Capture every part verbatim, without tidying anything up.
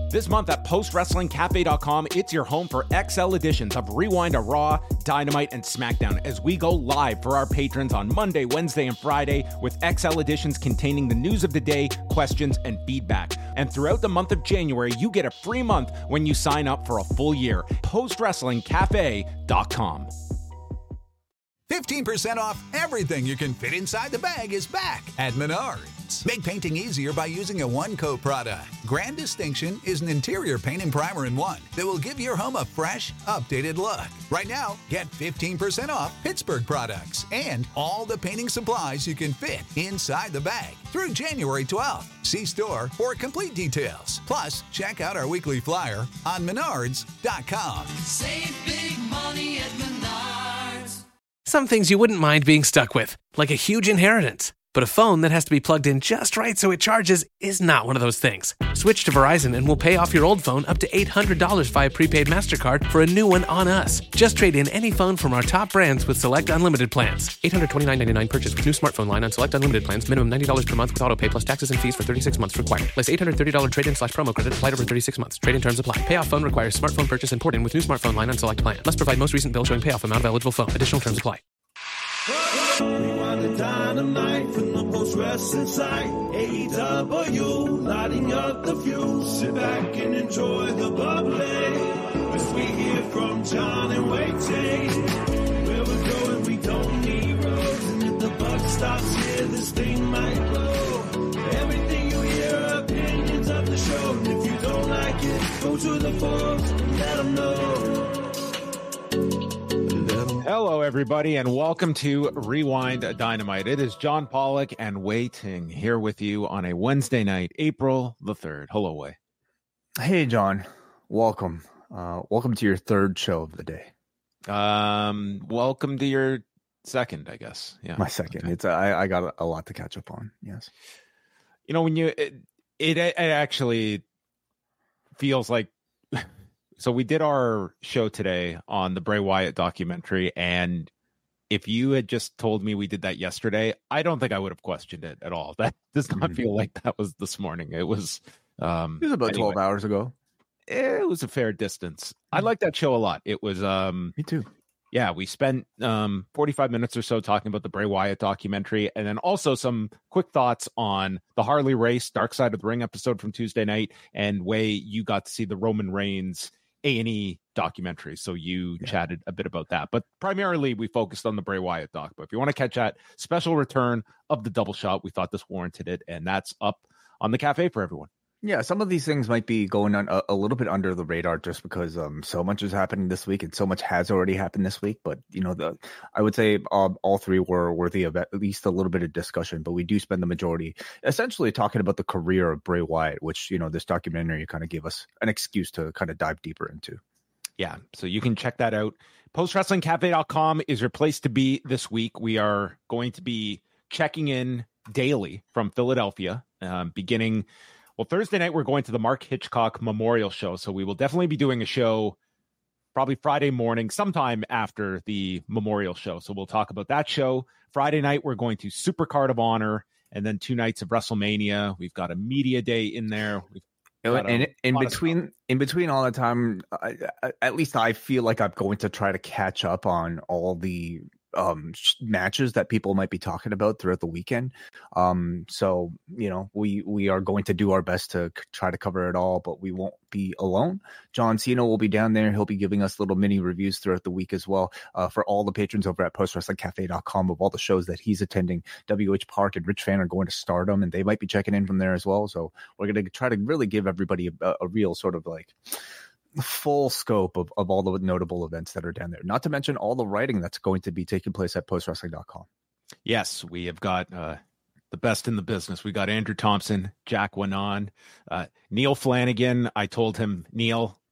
This month at post wrestling cafe dot com, it's your home for X L editions of Rewind to Raw, Dynamite, and SmackDown as we go live for our patrons on Monday, Wednesday, and Friday with X L editions containing the news of the day, questions, and feedback. And throughout the month of January, you get a free month when you sign up for a full year. post wrestling cafe dot com. fifteen percent off everything you can fit inside the bag is back at Menards. Make painting easier by using a one-coat product. Grand Distinction is an interior paint and primer in one that will give your home a fresh, updated look. Right now, get fifteen percent off Pittsburgh products and all the painting supplies you can fit inside the bag through January twelfth. See store for complete details. Plus, check out our weekly flyer on menards dot com. Save big money at Menards. Some things you wouldn't mind being stuck with, like a huge inheritance. But a phone that has to be plugged in just right so it charges is not one of those things. Switch to Verizon and we'll pay off your old phone up to eight hundred dollars via prepaid MasterCard for a new one on us. Just trade in any phone from our top brands with select unlimited plans. eight hundred twenty-nine dollars and ninety-nine cents purchase with new smartphone line on select unlimited plans. Minimum ninety dollars per month with auto pay plus taxes and fees for thirty-six months required. Less eight hundred thirty dollars trade-in slash promo credit applied over thirty-six months. Trade-in terms apply. Payoff phone requires smartphone purchase and port-in with new smartphone line on select plan. Must provide most recent bill showing payoff amount of eligible phone. Additional terms apply. Rewind the Dynamite from the post-wrestling site. A E W, lighting up the fuse. Sit back and enjoy the bubbly as we hear from John and Wade T. Where we're going, we don't need roads. And if the buck stops here, this thing might blow. Everything you hear are opinions of the show. And if you don't like it, go to the forums and let them know. Hello, everybody, and welcome to Rewind Dynamite. It is John Pollock and Wei Ting here with you on a Wednesday night, April the third. Hello, Wei. Hey, John. Welcome. Uh, welcome to your third show of the day. Um, welcome to your second, I guess. Yeah, my second. Okay. It's I, I got a lot to catch up on. Yes. You know, when you it it, it actually feels like. So we did our show today on the Bray Wyatt documentary, and if you had just told me we did that yesterday, I don't think I would have questioned it at all. That does not mm-hmm. feel like that was this morning. It was um it was about anyway, twelve hours ago. It was a fair distance. Mm-hmm. I like that show a lot. It was um me too. Yeah, we spent um forty-five minutes or so talking about the Bray Wyatt documentary, and then also some quick thoughts on the Harley Race Dark Side of the Ring episode from Tuesday night. And Wei, you got to see the Roman Reigns A and E documentary, so you yeah. chatted a bit about that, but primarily we focused on the Bray Wyatt doc. But if you want to catch that special return of the double shot, we thought this warranted it, and that's up on the cafe for everyone. Yeah, some of these things might be going on a, a little bit under the radar just because um so much is happening this week and so much has already happened this week. But you know, the I would say um, all three were worthy of at least a little bit of discussion. But we do spend the majority essentially talking about the career of Bray Wyatt, which you know this documentary kind of gave us an excuse to kind of dive deeper into. Yeah, so you can check that out. post wrestling cafe dot com is your place to be this week. We are going to be checking in daily from Philadelphia, um, beginning. Well, Thursday night, we're going to the Mark Hitchcock Memorial Show. So we will definitely be doing a show probably Friday morning, sometime after the Memorial Show. So we'll talk about that show. Friday night, we're going to Supercard of Honor, and then two nights of WrestleMania. We've got a media day in there. We've and in between, in between all the time, I, I, at least I feel like I'm going to try to catch up on all the um matches that people might be talking about throughout the weekend. Um so you know we we are going to do our best to c- try to cover it all, but we won't be alone. John Cena will be down there. He'll be giving us little mini reviews throughout the week as well, uh for all the patrons over at post wrestling cafe dot com of all the shows that he's attending. W H Park and Rich Fan are going to Stardom, and they might be checking in from there as well. So we're going to try to really give everybody a, a real sort of like full scope of, of all the notable events that are down there, not to mention all the writing that's going to be taking place at post wrestling dot com. Yes, we have got uh the best in the business. We got Andrew Thompson, Jack Wanon, uh Neil Flanagan. I told him, Neil,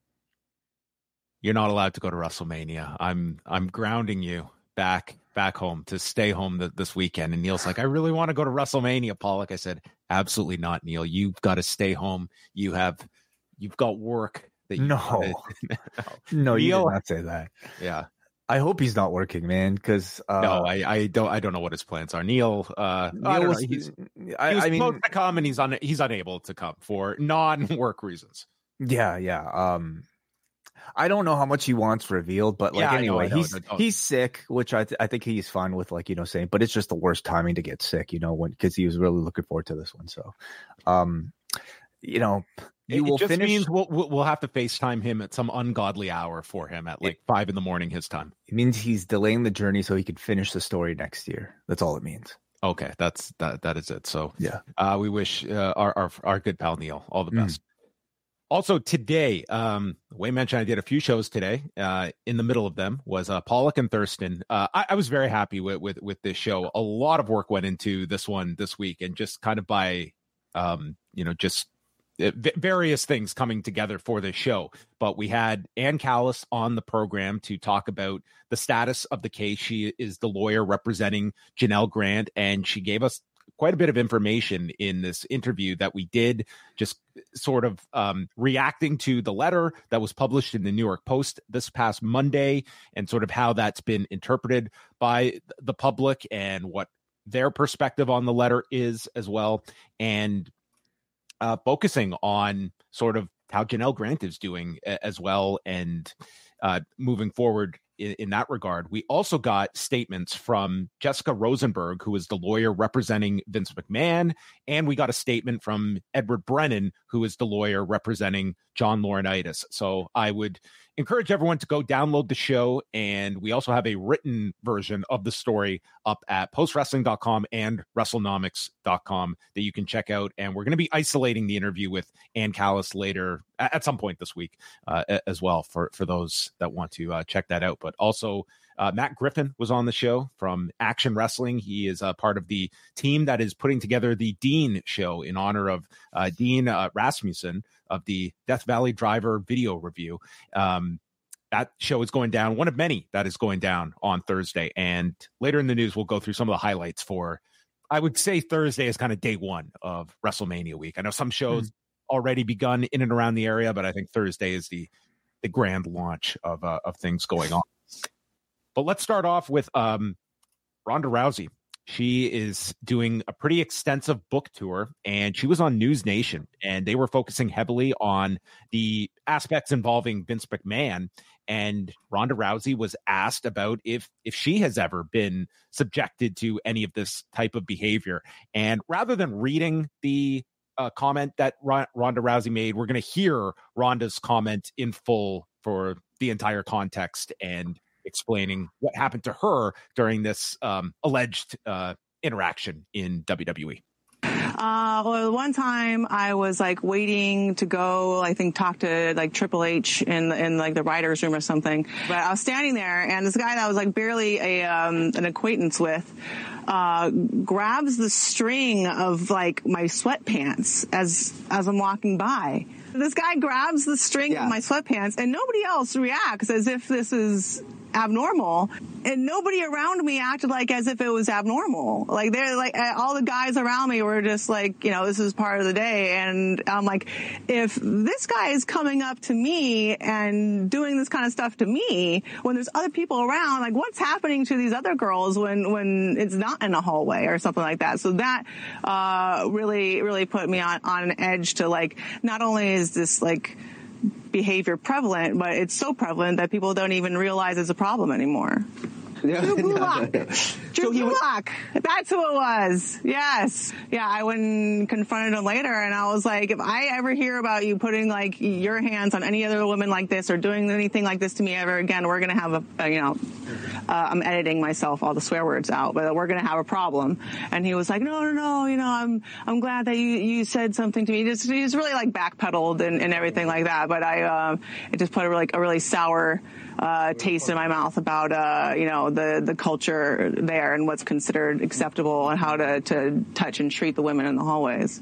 you're not allowed to go to WrestleMania. I'm I'm grounding you back back home to stay home th- this weekend. And Neil's like, I really want to go to WrestleMania, Pollock. I said, absolutely not, Neil. You've got to stay home. You have you've got work. That no, no, no, you did not say that. Yeah, I hope he's not working, man. Because uh, no, I, I don't, I don't know what his plans are. Neil, uh, Neil was, he's, I, he was I mean, supposed to come, and he's un, he's unable to come for non-work reasons. Yeah, yeah. Um, I don't know how much he wants revealed, but like Yeah, I know, anyway, I know. he's Don't- don't- he's sick, which I th- I think he's fine with, like, you know, saying. But it's just the worst timing to get sick, you know, when because he was really looking forward to this one. So, um, you know, you it will just finish. means we'll, we'll we'll have to FaceTime him at some ungodly hour for him at like It- five in the morning his time. It means he's delaying the journey so he can finish the story next year. That's all it means. Okay, that's that. That is it. So Yeah. uh, we wish uh, our, our our good pal Neil all the Mm. best. Also today, um, Wayne mentioned I did a few shows today. Uh, in the middle of them was uh, Pollock and Thurston. Uh, I, I was very happy with, with with this show. A lot of work went into this one this week, and just kind of by, um, you know, just uh, v- various things coming together for this show. But we had Ann Callis on the program to talk about the status of the case. She is the lawyer representing Janelle Grant, and she gave us quite a bit of information in this interview that we did, just sort of um, reacting to the letter that was published in the New York Post this past Monday, and sort of how that's been interpreted by the public and what their perspective on the letter is as well. And uh, focusing on sort of how Janelle Grant is doing a- as well, and uh, moving forward in, in that regard. We also got statements from Jessica Rosenberg, who is the lawyer representing Vince McMahon, and we got a statement from Edward Brennan, who is the lawyer representing John Laurinaitis. So I would encourage everyone to go download the show, and we also have a written version of the story up at post wrestling dot com and wrestlenomics dot com that you can check out. And we're going to be isolating the interview with Ann Callis later at, at some point this week uh, as well for, for those that want to uh, check that out. But also uh, Matt Griffin was on the show from Action Wrestling. He is a part of the team that is putting together the Dean show in honor of uh, Dean uh, Rasmussen of the Death Valley Driver video review. Um, that show is going down, one of many that is going down on Thursday. And later in the news, we'll go through some of the highlights for, I would say Thursday is kind of day one of WrestleMania week. I know some shows mm-hmm. already begun in and around the area, but I think Thursday is the the grand launch of uh, of things going on. But let's start off with um, Ronda Rousey. She is doing a pretty extensive book tour, and she was on News Nation, and they were focusing heavily on the aspects involving Vince McMahon. And Ronda Rousey was asked about if if she has ever been subjected to any of this type of behavior. And rather than reading the uh, comment that Ron- Ronda Rousey made, we're going to hear Ronda's comment in full for the entire context and explaining what happened to her during this um, alleged uh, interaction in W W E. Uh, well, one time I was like waiting to go, I think talk to like Triple H in in like the writer's room or something. But I was standing there, and this guy that I was like barely a um, an acquaintance with uh, grabs the string of like my sweatpants as as I'm walking by. This guy grabs the string yeah. of my sweatpants, and nobody else reacts as if this is abnormal, and nobody around me acted like as if it was abnormal. Like they're like all the guys around me were just like, you know, this is part of the day. And I'm like, if this guy is coming up to me and doing this kind of stuff to me when there's other people around, like what's happening to these other girls when when it's not in a hallway or something like that? So that uh really really put me on on an edge to like, not only is this like behavior prevalent, but it's so prevalent that people don't even realize it's a problem anymore. Yeah, Drew no, Gulak. no, no. Drew So he was- Gulak. That's who it was. Yes. Yeah, I went and confronted him later, and I was like, if I ever hear about you putting like your hands on any other woman like this or doing anything like this to me ever again, we're going to have a, a, you know, uh, I'm editing myself, all the swear words out, but we're going to have a problem. And he was like, no, no, no, you know, I'm, I'm glad that you, you said something to me. He just, he just really like backpedaled and, and everything like that. But I, um, it just put a really, a really sour, uh, taste in my mouth about, uh, you know, the, the culture there and what's considered acceptable and how to, to touch and treat the women in the hallways.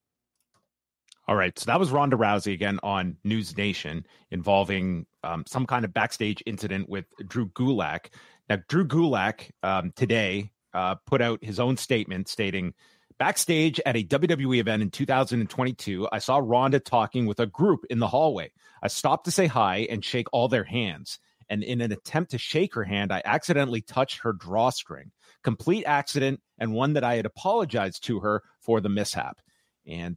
All right. So that was Ronda Rousey again on News Nation involving um, some kind of backstage incident with Drew Gulak. Now, Drew Gulak um, today uh, put out his own statement stating, backstage at a W W E event in two thousand twenty-two, I saw Ronda talking with a group in the hallway. I stopped to say hi and shake all their hands. And in an attempt to shake her hand, I accidentally touched her drawstring. Complete accident, and one that I had apologized to her for the mishap. And that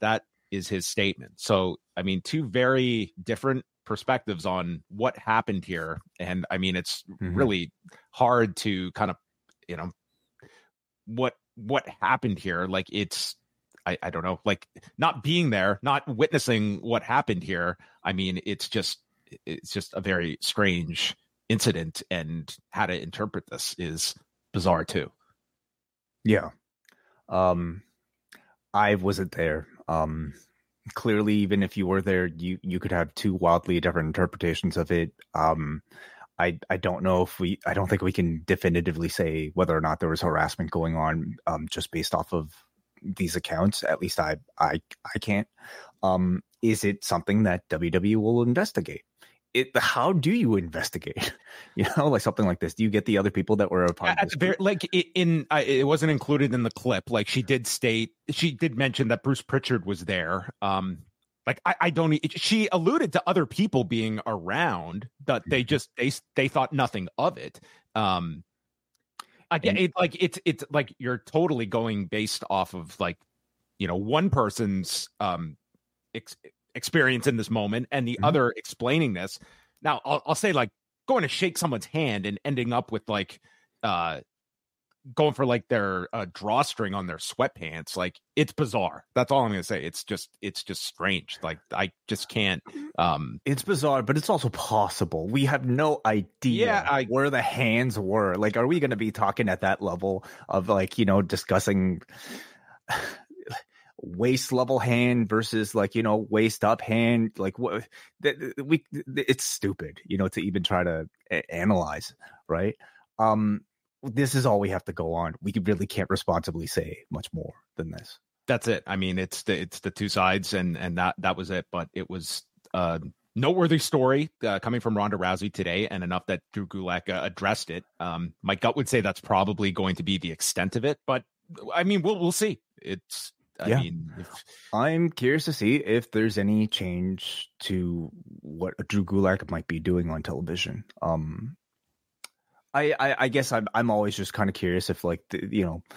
is his statement. So, I mean, two very different perspectives on what happened here. And I mean, it's mm-hmm. really hard to kind of, you know, what, what happened here. Like it's, I, I don't know, like not being there, not witnessing what happened here. I mean, it's just, it's just a very strange incident, and how to interpret this is bizarre too. Yeah. Um, I wasn't there. Um, clearly, even if you were there, you, you could have two wildly different interpretations of it. Um, I, I don't know if we, I don't think we can definitively say whether or not there was harassment going on, um, just based off of these accounts. At least I, I, I can't. Um, is it something that W W E will investigate? It, how do you investigate, you know, like something like this? Do you get the other people that were a part yeah, of this? Very, like it, in, uh, it wasn't included in the clip. Like she did state, she did mention that Bruce Pritchard was there. Um, like I, I don't, she alluded to other people being around, but they just, they, they thought nothing of it. Um, again, it, like it's, it's like you're totally going based off of like, you know, one person's, um, ex- experience in this moment and the mm-hmm. other explaining this. Now I'll, I'll say like going to shake someone's hand and ending up with like uh going for like their uh, drawstring on their sweatpants, like it's bizarre. That's all I'm gonna say. It's just it's just strange. Like I just can't um it's bizarre, but it's also possible. We have no idea yeah, I, where the hands were. Like, are we gonna be talking at that level of like, you know, discussing waist level hand versus like, you know, waist up hand? Like what we it's stupid, you know, to even try to a- analyze, right? Um this is all we have to go on. We really can't responsibly say much more than this. That's it. I mean, it's the it's the two sides, and and that that was it. But it was a noteworthy story uh, coming from Ronda Rousey today, and enough that Drew Gulak uh, addressed it. Um my gut would say that's probably going to be the extent of it, but I mean, we'll we'll see. It's I yeah. mean, if... I'm curious to see if there's any change to what Drew Gulak might be doing on television. Um, I, I, I guess I'm I'm always just kind of curious if like the, you know,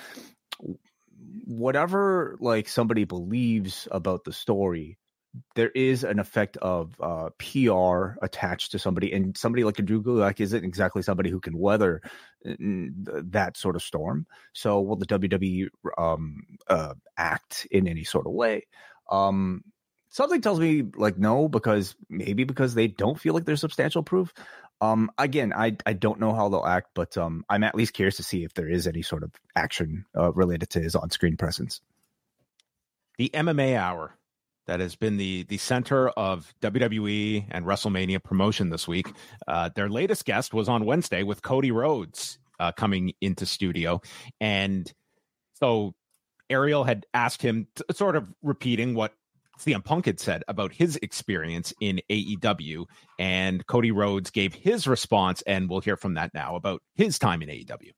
whatever like somebody believes about the story, there is an effect of uh, P R attached to somebody, and somebody like a Drew Gulak isn't exactly somebody who can weather that sort of storm. So will the W W E um, uh, act in any sort of way? Um, something tells me like no, because maybe because they don't feel like there's substantial proof. Um, again, I I don't know how they'll act, but um, I'm at least curious to see if there is any sort of action uh, related to his on-screen presence. The M M A Hour, that has been the the center of W W E and WrestleMania promotion this week. Uh, their latest guest was on Wednesday with Cody Rhodes uh, coming into studio. And so Ariel had asked him, to, sort of repeating what C M Punk had said about his experience in A E W. And Cody Rhodes gave his response, and we'll hear from that now about his time in A E W.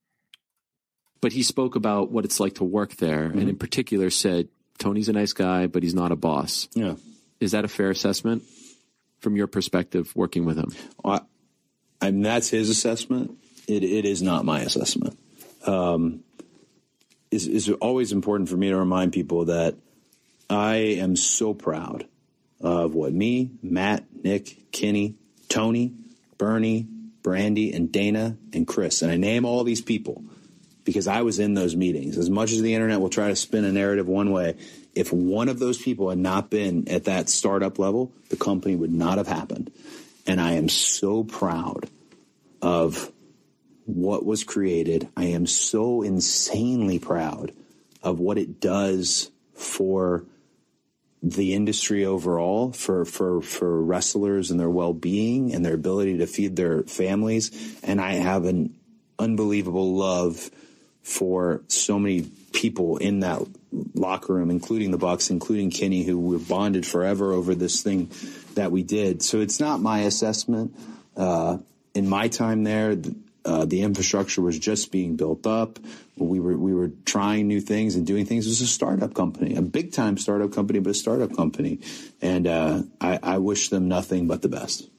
But he spoke about what it's like to work there, mm-hmm. and in particular said, Tony's a nice guy, but he's not a boss. Yeah. Is that a fair assessment from your perspective working with him? Well, I, I mean, that's his assessment. It, it is not my assessment. Um, it's, it's always important for me to remind people that I am so proud of what me, Matt, Nick, Kenny, Tony, Bernie, Brandy, and Dana, and Chris, and I name all these people because I was in those meetings. As much as the internet will try to spin a narrative one way, if one of those people had not been at that startup level, the company would not have happened. And I am so proud of what was created. I am so insanely proud of what it does for the industry overall, for, for, for wrestlers and their well-being and their ability to feed their families. And I have an unbelievable love for so many people in that locker room, including the Bucks, including Kenny, who were bonded forever over this thing that we did. So it's not my assessment. Uh, in my time there, uh, the infrastructure was just being built up. We were we were trying new things and doing things. It was a startup company, a big time startup company, but a startup company. And uh, I, I wish them nothing but the best.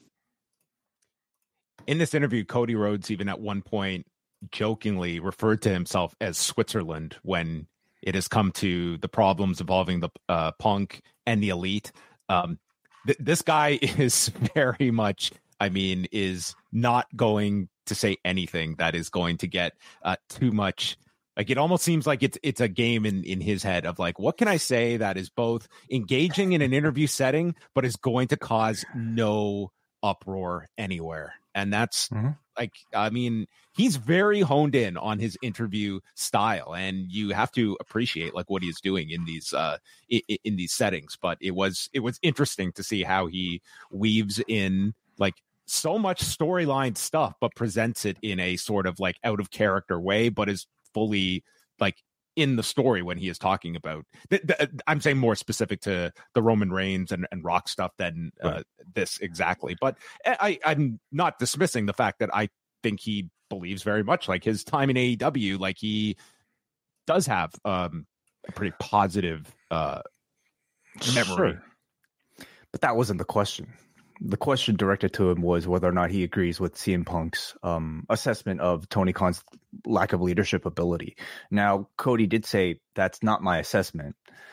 In this interview, Cody Rhodes even at one point jokingly referred to himself as Switzerland when it has come to the problems involving the uh, Punk and the Elite. Um, th- this guy is very much, I mean, is not going to say anything that is going to get uh, too much. Like, it almost seems like it's it's a game in, in his head of like, what can I say that is both engaging in an interview setting, but is going to cause no uproar anywhere. And that's mm-hmm. like, I mean, he's very honed in on his interview style, and you have to appreciate like what he's doing in these uh in, in these settings. But it was it was interesting to see how he weaves in like so much storyline stuff, but presents it in a sort of like out of character way, but is fully like in the story when he is talking about th- th- I'm saying more specific to the Roman Reigns and, and Rock stuff than uh, right. this exactly. But I, I'm not dismissing the fact that I think he believes very much like his time in A E W, like he does have um, a pretty positive uh, memory. Sure. But that wasn't the question. The question directed to him was whether or not he agrees with C M Punk's um, assessment of Tony Khan's lack of leadership ability. Now, Cody did say that's not my assessment,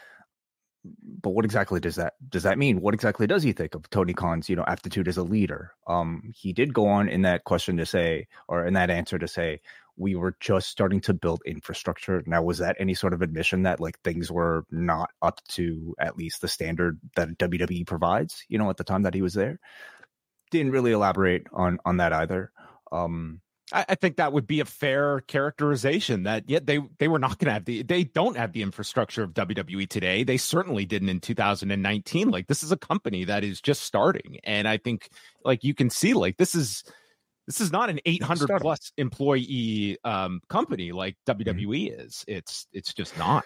but what exactly does that does that mean? What exactly does he think of Tony Khan's, you know, aptitude as a leader? Um, he did go on in that question to say, or in that answer to say, we were just starting to build infrastructure. Now, was that any sort of admission that like things were not up to at least the standard that W W E provides, you know, at the time that he was there? Didn't really elaborate on, on that either. Um, I, I think that would be a fair characterization that yet yeah, they, they were not going to have the, they don't have the infrastructure of W W E today. They certainly didn't in two thousand nineteen. Like, this is a company that is just starting. And I think like you can see like this is, This is not an eight hundred plus employee um, company like W W E mm-hmm. is. It's it's just not.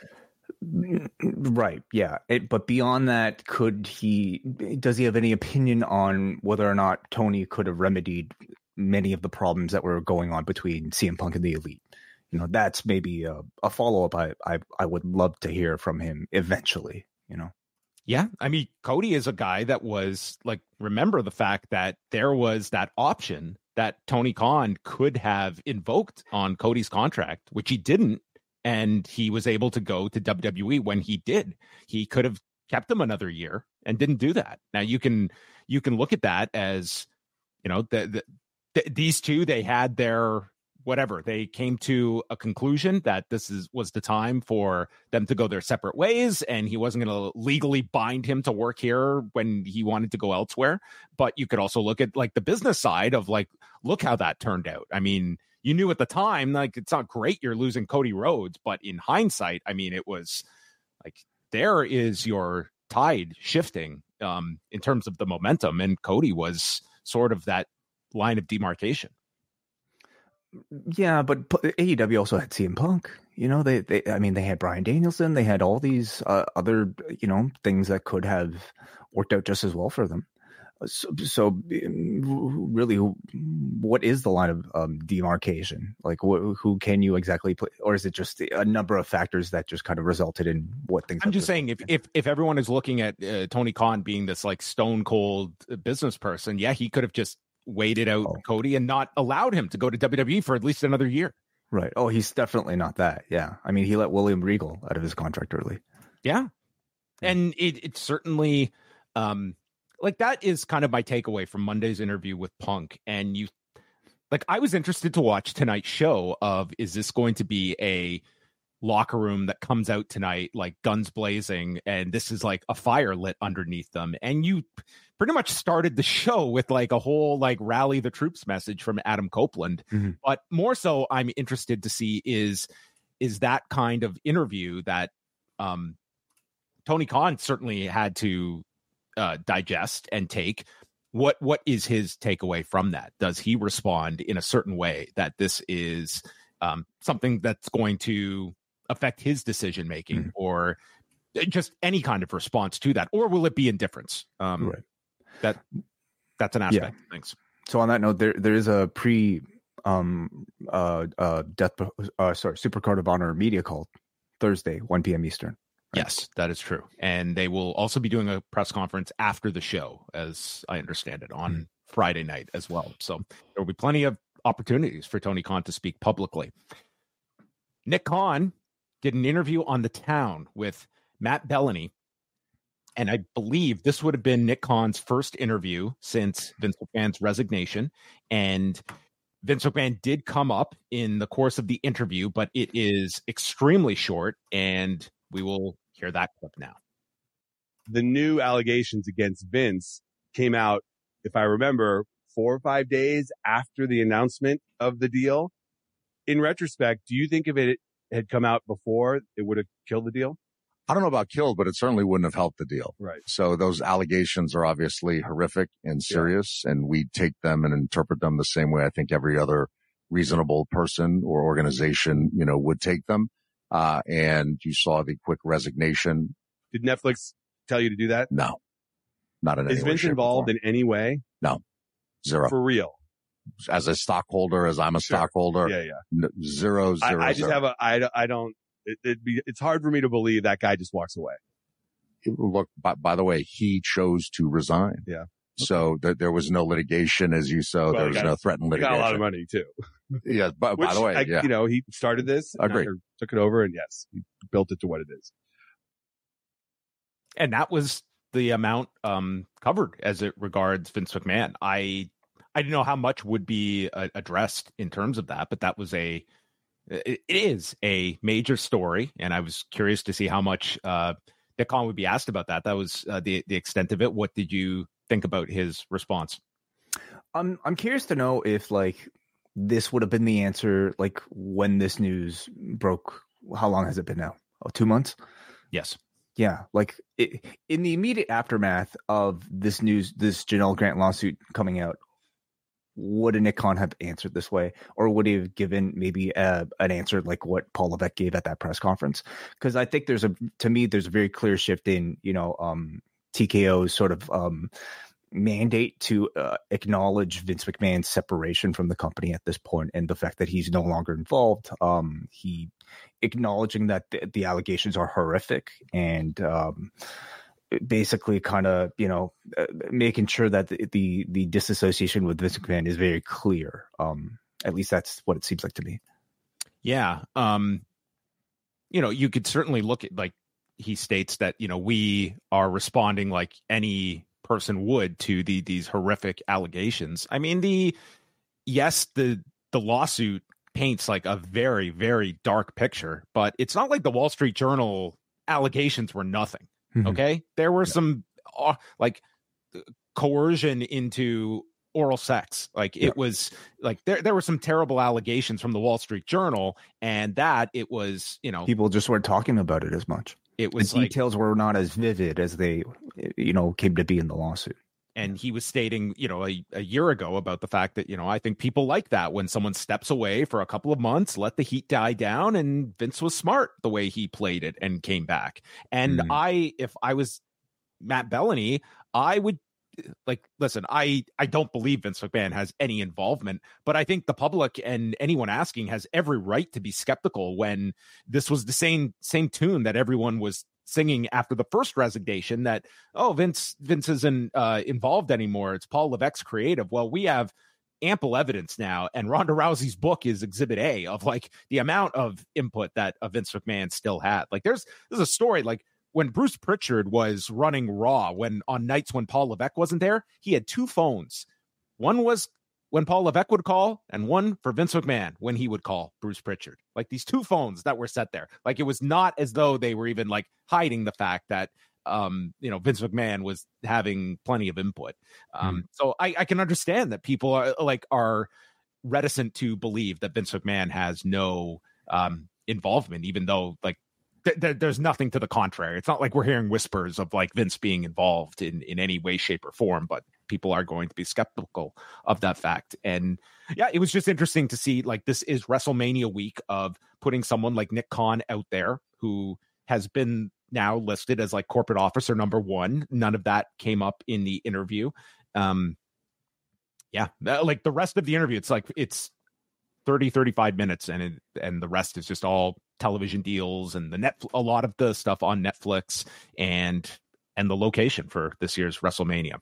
Right. Yeah. It, but beyond that, could he? Does he have any opinion on whether or not Tony could have remedied many of the problems that were going on between C M Punk and the Elite? You know, that's maybe a, a follow up. I, I I would love to hear from him eventually. You know. Yeah, I mean, Cody is a guy that was like, remember the fact that there was that option that Tony Khan could have invoked on Cody's contract, which he didn't. And he was able to go to W W E when he did. He could have kept him another year and didn't do that. Now you can, you can look at that as, you know, the, the, the these two, they had their, whatever, they came to a conclusion that this is was the time for them to go their separate ways, and he wasn't going to legally bind him to work here when he wanted to go elsewhere. But you could also look at like the business side of like, look how that turned out. I mean, you knew at the time, like, it's not great you're losing Cody Rhodes, but in hindsight, I mean, it was like, there is your tide shifting um, in terms of the momentum, and Cody was sort of that line of demarcation. Yeah, but A E W also had C M Punk. You know, they, they I mean, they had Bryan Danielson. They had all these uh, other, you know, things that could have worked out just as well for them. So, so really, what is the line of um, demarcation? Like, wh- who can you exactly play? Or is it just a number of factors that just kind of resulted in what things? I'm just saying, if, if if everyone is looking at uh, Tony Khan being this like stone cold business person, yeah, he could have just waited out oh. Cody and not allowed him to go to W W E for at least another year. Right. Oh, he's definitely not that. Yeah. I mean, he let William Regal out of his contract early. Yeah. And it, it certainly, um, like, that is kind of my takeaway from Monday's interview with Punk. And you, like, I was interested to watch tonight's show of, is this going to be a locker room that comes out tonight, like guns blazing, and this is like a fire lit underneath them? And you pretty much started the show with like a whole like rally the troops message from Adam Copeland. Mm-hmm. But more so, I'm interested to see is, is that kind of interview that um, Tony Khan certainly had to uh, digest and take. What what is his takeaway from that? Does he respond in a certain way that this is um, something that's going to affect his decision making, mm-hmm. or just any kind of response to that, or will it be indifference? Um, right. That that's an aspect. Yeah. Thanks. So on that note, there there is a pre um uh uh death uh sorry Supercard of Honor media call Thursday one p.m. Eastern. Right? Yes, that is true, and they will also be doing a press conference after the show, as I understand it, on mm-hmm. Friday night as well. So there will be plenty of opportunities for Tony Khan to speak publicly. Nick Khan did an interview on The Town with Matt Bellany. And I believe this would have been Nick Khan's first interview since Vince McMahon's resignation. And Vince McMahon did come up in the course of the interview, but it is extremely short, and we will hear that clip now. The new allegations against Vince came out, if I remember, four or five days after the announcement of the deal. In retrospect, do you think if it had come out before, it would have killed the deal? I don't know about killed, but it certainly wouldn't have helped the deal. Right. So those allegations are obviously horrific and serious, yeah. and we take them and interpret them the same way I think every other reasonable person or organization, you know, would take them. Uh, and you saw the quick resignation. Did Netflix tell you to do that? No, not in any way. Is Vince involved in any way? No, zero. For real? As a stockholder, as I'm a sure. stockholder. Yeah, yeah. N- zero, zero, I, I just zero. have a, I, I don't, it, it'd be, it's hard for me to believe that guy just walks away. Look, by, by the way, he chose to resign. Yeah. So th- there was no litigation, as you saw. Well, there was got, no threatened litigation. He got a lot of money too. Yeah. But Which, by the way, I, yeah. you know, he started this, Agreed. or took it over, and yes, he built it to what it is. And that was the amount um, covered as it regards Vince McMahon. I I didn't know how much would be uh, addressed in terms of that, but that was a it, it is a major story, and I was curious to see how much uh, Nick Khan would be asked about that. That was uh, the the extent of it. What did you think about his response? I'm I'm curious to know if like this would have been the answer like when this news broke. How long has it been now? Oh, two months. Yes. Yeah, like it, in the immediate aftermath of this news, this Janelle Grant lawsuit coming out, would a Nick Khan have answered this way, or would he have given maybe a, an answer like what Paul Levesque gave at that press conference? Because I think there's a, to me, there's a very clear shift in, you know, um, T K O's sort of um, mandate to uh, acknowledge Vince McMahon's separation from the company at this point, and the fact that he's no longer involved. Um, he acknowledging that the, the allegations are horrific, and um, basically kind of, you know, uh, making sure that the, the the disassociation with Vince McMahon is very clear. Um, at least that's what it seems like to me. Yeah. Um, you know, you could certainly look at, like, he states that, you know, we are responding like any person would to the these horrific allegations. I mean, the yes, the the lawsuit paints like a very, very dark picture, but it's not like the Wall Street Journal allegations were nothing. Mm-hmm. Okay, there were yeah. some uh, like coercion into oral sex. Like yeah. it was like there there were some terrible allegations from the Wall Street Journal, and that it was, you know, people just weren't talking about it as much. It was the like, details were not as vivid as they, you know, came to be in the lawsuit. And he was stating, you know, a, a year ago about the fact that, you know, I think people like that when someone steps away for a couple of months, let the heat die down. And Vince was smart the way he played it and came back. And mm. I, if I was Matt Bellany, I would like, listen, I, I don't believe Vince McMahon has any involvement, but I think the public and anyone asking has every right to be skeptical when this was the same, same tune that everyone was singing after the first resignation, that, oh, Vince, Vince isn't uh, involved anymore. It's Paul Levesque's creative. Well, we have ample evidence now, and Ronda Rousey's book is exhibit A of like the amount of input that uh, Vince McMahon still had. Like there's, there's a story like, when Bruce Pritchard was running Raw, when on nights when Paul Levesque wasn't there, he had two phones. One was when Paul Levesque would call, and one for Vince McMahon when he would call Bruce Pritchard. Like these two phones that were set there. Like it was not as though they were even like hiding the fact that, um, you know, Vince McMahon was having plenty of input. Um, mm. So I, I can understand that people are like are reticent to believe that Vince McMahon has no um, involvement, even though like, Th- there's nothing to the contrary. It's not like we're hearing whispers of like Vince being involved in, in any way, shape, or form, but people are going to be skeptical of that fact. And yeah, it was just interesting to see like this is WrestleMania week of putting someone like Nick Khan out there who has been now listed as like corporate officer number one. None of that came up in the interview. Um, yeah, like the rest of the interview, it's like it's thirty, thirty-five minutes and it, and the rest is just all television deals and the net, a lot of the stuff on Netflix and and the location for this year's WrestleMania.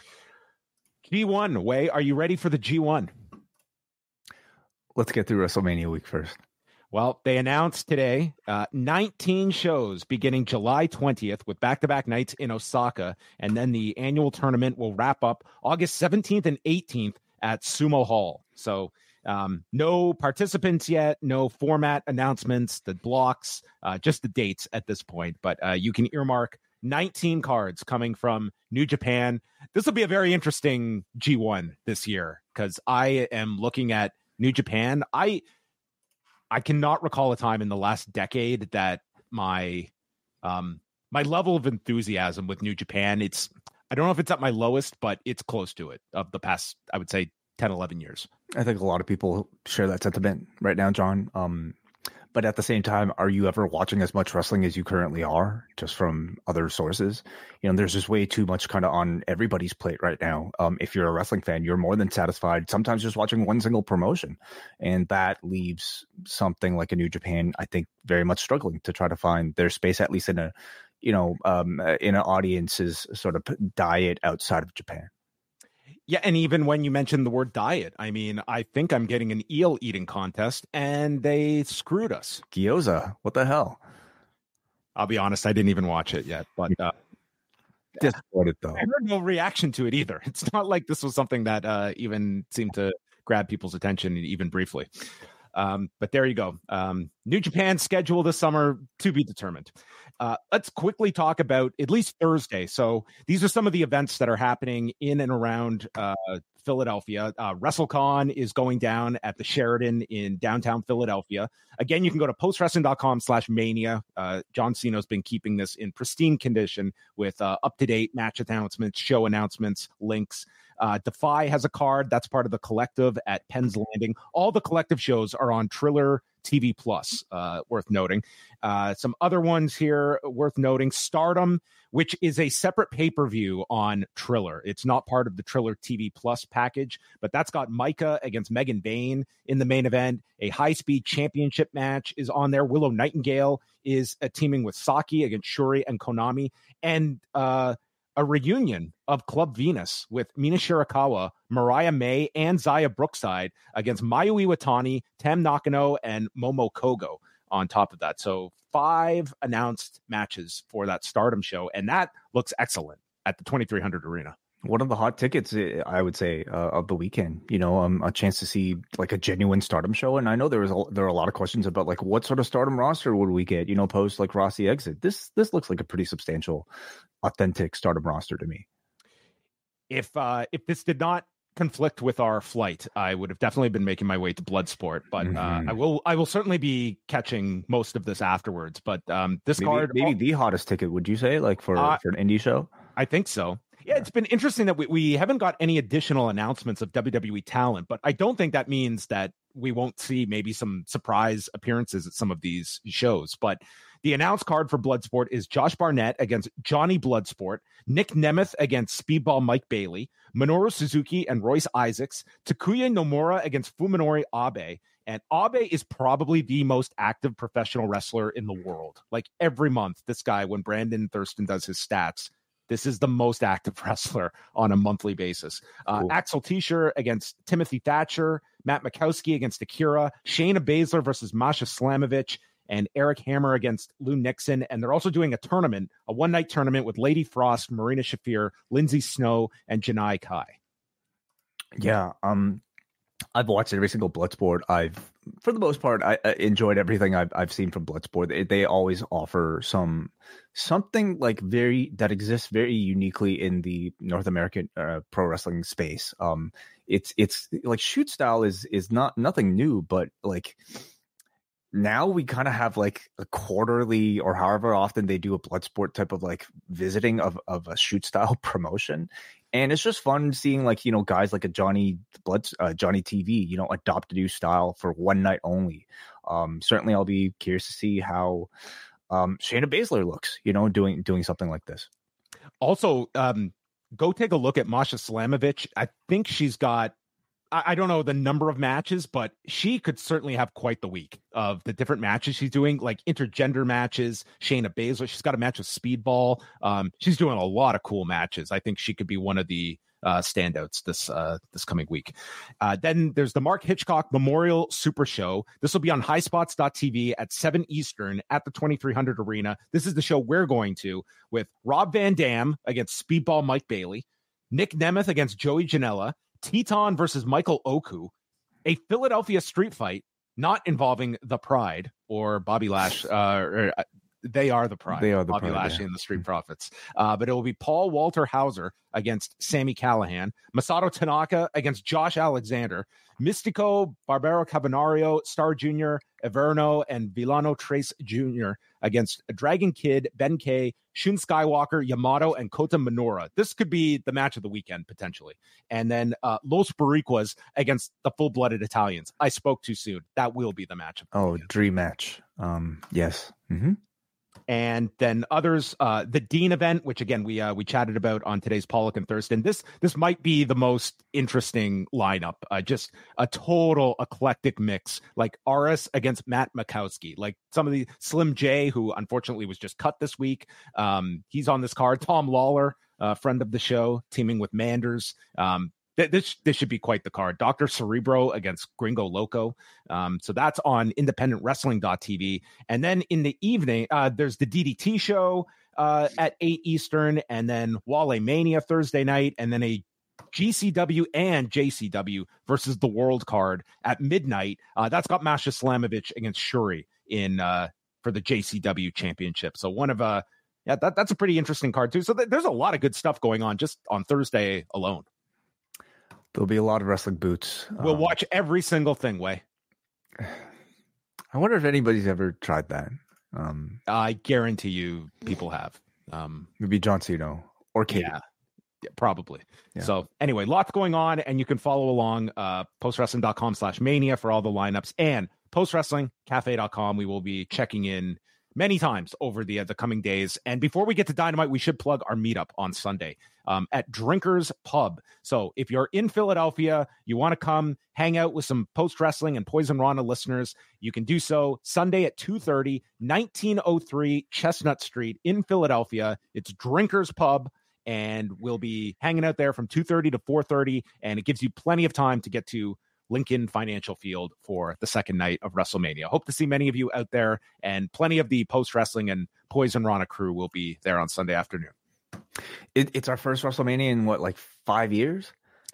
G one, Way, are you ready for the G one? Let's get through WrestleMania week first. Well, they announced today uh, nineteen shows beginning July twentieth with back-to-back nights in Osaka, and then the annual tournament will wrap up August seventeenth and eighteenth at Sumo Hall. So um, no participants yet, no format announcements, the blocks, uh, just the dates at this point. But uh, you can earmark nineteen cards coming from New Japan. This will be a very interesting G one this year because I am looking at New Japan. I... I cannot recall a time in the last decade that my um, my level of enthusiasm with New Japan, it's, I don't know if it's at my lowest, but it's close to it of the past, I would say, ten, eleven years. I think a lot of people share that sentiment right now, John. Um, but at the same time, are you ever watching as much wrestling as you currently are, just from other sources? You know, there's just way too much kind of on everybody's plate right now. Um, if you're a wrestling fan, you're more than satisfied sometimes just watching one single promotion. And that leaves something like a New Japan, I think, very much struggling to try to find their space, at least in a, you know, um, in an audience's sort of diet outside of Japan. Yeah, and even when you mentioned the word diet, I mean, I think I'm getting an eel eating contest, and they screwed us. Gyoza, what the hell? I'll be honest, I didn't even watch it yet, but uh, disappointed though. I heard no reaction to it either. It's not like this was something that uh, even seemed to grab people's attention, even briefly. Um, but there you go. Um, New Japan schedule this summer to be determined. Uh, let's quickly talk about at least Thursday. So these are some of the events that are happening in and around uh, Philadelphia. Uh, WrestleCon is going down at the Sheraton in downtown Philadelphia. Again, you can go to postwrestling.com slash mania. Uh, John Cena's been keeping this in pristine condition with uh, up-to-date match announcements, show announcements, links. Uh, Defy has a card. That's part of the collective at Penn's Landing. All the collective shows are on Triller T V Plus, uh, worth noting. Uh, some other ones here worth noting. Stardom, which is a separate pay-per-view on Triller. It's not part of the Triller T V Plus package, but that's got Micah against Megan Bayne in the main event. A high-speed championship match is on there. Willow Nightingale is uh, teaming with Saki against Shuri and Konami. And uh, a reunion of Club Venus with Mina Shirakawa, Mariah May, and Zaya Brookside against Mayu Iwatani, Tam Nakano, and Momo Kogo on top of that. So five announced matches for that Stardom show, and that looks excellent at the twenty-three hundred Arena. One of the hot tickets, I would say, uh, of the weekend. You know, um, a chance to see like a genuine Stardom show, and I know there was a, there are a lot of questions about like what sort of Stardom roster would we get? You know, post like Rossi exit. This this looks like a pretty substantial, authentic Stardom roster to me. If uh, if this did not conflict with our flight, I would have definitely been making my way to Bloodsport, but mm-hmm. uh, I will I will certainly be catching most of this afterwards. But um, this maybe, card, maybe the hottest ticket, would you say, like for uh, for an indie show? I think so. Yeah, it's been interesting that we, we haven't got any additional announcements of W W E talent, but I don't think that means that we won't see maybe some surprise appearances at some of these shows. But the announced card for Bloodsport is Josh Barnett against Johnny Bloodsport, Nick Nemeth against Speedball Mike Bailey, Minoru Suzuki and Royce Isaacs, Takuya Nomura against Fuminori Abe. And Abe is probably the most active professional wrestler in the world. Like every month, this guy, when Brandon Thurston does his stats, this is the most active wrestler on a monthly basis. Uh, cool. Axel Tischer against Timothy Thatcher, Matt Makowski against Akira, Shayna Baszler versus Masha Slamovich, and Eric Hammer against Lou Nixon. And they're also doing a tournament, a one-night tournament with Lady Frost, Marina Shafir, Lindsay Snow, and Janai Kai. Yeah, um, I've watched every single Bloodsport. I've, for the most part, I, I enjoyed everything I've I've seen from Bloodsport. They, they always offer some something like very that exists very uniquely in the North American uh, pro wrestling space. Um, it's it's like shoot style is is not nothing new, but like now we kind of have like a quarterly or however often they do a Bloodsport type of like visiting of of a shoot style promotion. And it's just fun seeing like, you know, guys like a Johnny Blood, uh, Johnny T V, you know, adopt a new style for one night only. Um, certainly I'll be curious to see how um, Shayna Baszler looks, you know, doing doing something like this. Also, um, go take a look at Masha Slamovich. I think she's got, I, I don't know the number of matches, but she could certainly have quite the week of the different matches she's doing, like intergender matches. Shayna Baszler, she's got a match with Speedball. Um, she's doing a lot of cool matches. I think she could be one of the uh, standouts this uh, this coming week. Uh, then there's the Mark Hitchcock Memorial Super Show. This will be on high spots dot t v at seven Eastern at the twenty-three hundred Arena. This is the show we're going to with Rob Van Dam against Speedball Mike Bailey, Nick Nemeth against Joey Janela, Teton versus Michael Oku, a Philadelphia street fight not involving the Pride or Bobby Lash. Uh, or, uh, they are the Pride. They are the Bobby Pride, Lashley yeah. and the Street Profits. Uh, but it will be Paul Walter Hauser against Sami Callihan, Masato Tanaka against Josh Alexander, Mystico Barbaro Cavernario, Star Junior, Everno, and Villano Trace Junior against Dragon Kid, Ben K, Shun Skywalker, Yamato, and Kota Minoura. This could be the match of the weekend, potentially. And then uh, Los Boricuas against the Full-Blooded Italians. I spoke too soon. That will be the match. Of the Oh, weekend. dream match. Um, yes. Mm-hmm. And then others, uh, the Dean event, which again we uh, we chatted about on today's Pollock and Thurston. This this might be the most interesting lineup. Uh, just a total eclectic mix, like Aris against Matt Makowski, like some of the Slim J, who unfortunately was just cut this week. Um, he's on this card. Tom Lawler, uh, friend of the show, teaming with Manders. Um, This this should be quite the card. Doctor Cerebro against Gringo Loco. Um, so that's on independent wrestling dot t v. And then in the evening, uh, there's the D D T show uh, at eight Eastern, and then Wale Mania Thursday night, and then a G C W and J C W versus the World card at midnight. Uh, that's got Masha Slamovich against Shuri in uh, for the J C W championship. So one of uh, yeah, that, that's a pretty interesting card too. So th- there's a lot of good stuff going on just on Thursday alone. There'll be a lot of wrestling boots. We'll Um, watch every single thing, Way. I wonder if anybody's ever tried that. Um, I guarantee you people have. Um, maybe John Cena or Katie. yeah, yeah, probably. Yeah. So anyway, lots going on, and you can follow along uh, postwrestling.com slash mania for all the lineups, and postwrestlingcafe dot com. We will be checking in many times over the uh, the coming days. And before we get to Dynamite, we should plug our meetup on Sunday um, at Drinkers Pub. So if you're in Philadelphia, you want to come hang out with some Post Wrestling and Poison Rana listeners, you can do so Sunday at two thirty, nineteen oh three Chestnut Street in Philadelphia. It's Drinkers Pub, and we'll be hanging out there from two thirty to four thirty, and it gives you plenty of time to get to Lincoln Financial Field for the second night of WrestleMania. Hope to see many of you out there, and plenty of the Post Wrestling and Poison Rana crew will be there on Sunday afternoon. It, it's our first WrestleMania in what, like five years?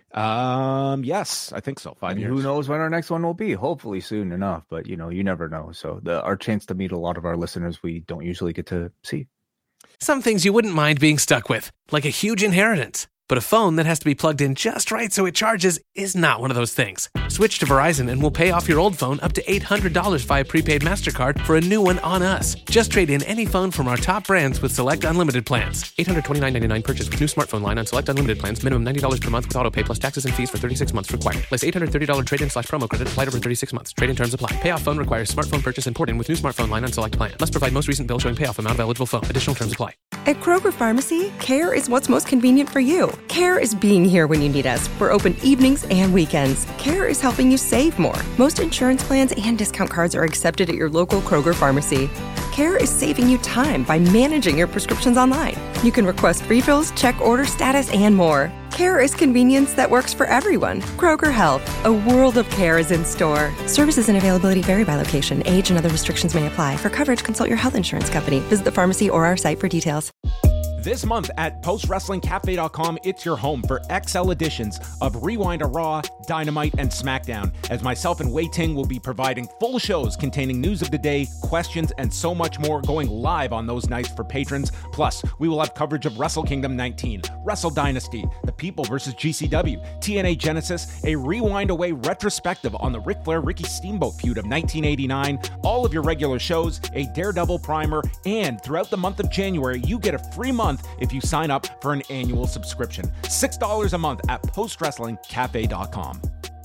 Um, yes, I think so. Five And years. who knows when our next one will be? Hopefully soon enough, but you know, you never know. So the, our chance to meet a lot of our listeners we don't usually get to see. Some things you wouldn't mind being stuck with, like a huge inheritance. But a phone that has to be plugged in just right so it charges is not one of those things. Switch to Verizon and we'll pay off your old phone up to eight hundred dollars via prepaid MasterCard for a new one on us. Just trade in any phone from our top brands with select unlimited plans. eight hundred twenty-nine dollars and ninety-nine cents purchase with new smartphone line on select unlimited plans. Minimum ninety dollars per month with auto pay plus taxes and fees for thirty-six months required. Less eight hundred thirty dollars trade-in slash promo credit applied over thirty-six months. Trade-in terms apply. Payoff phone requires smartphone purchase and port in with new smartphone line on select plan. Must provide most recent bill showing payoff amount of eligible phone. Additional terms apply. At Kroger Pharmacy, care is what's most convenient for you. Care is being here when you need us. We're open evenings and weekends. Care is helping you save more. Most insurance plans and discount cards are accepted at your local Kroger Pharmacy. Care is saving you time by managing your prescriptions online. You can request refills, check order status, and more. Care is convenience that works for everyone. Kroger Health, a world of care is in store. Services and availability vary by location. Age and other restrictions may apply. For coverage, consult your health insurance company. Visit the pharmacy or our site for details. This month at post wrestling cafe dot com, it's your home for X L editions of Rewind a Raw, Dynamite, and SmackDown, as myself and Wei Ting will be providing full shows containing news of the day, questions, and so much more going live on those nights for patrons. Plus, we will have coverage of Wrestle Kingdom nineteen, Wrestle Dynasty, The People versus G C W, T N A Genesis, a Rewind Away retrospective on the Ric Flair-Ricky Steamboat feud of nineteen eighty-nine, all of your regular shows, a Daredevil primer, and throughout the month of January, you get a free month if you sign up for an annual subscription. six dollars a month at post wrestling cafe dot com.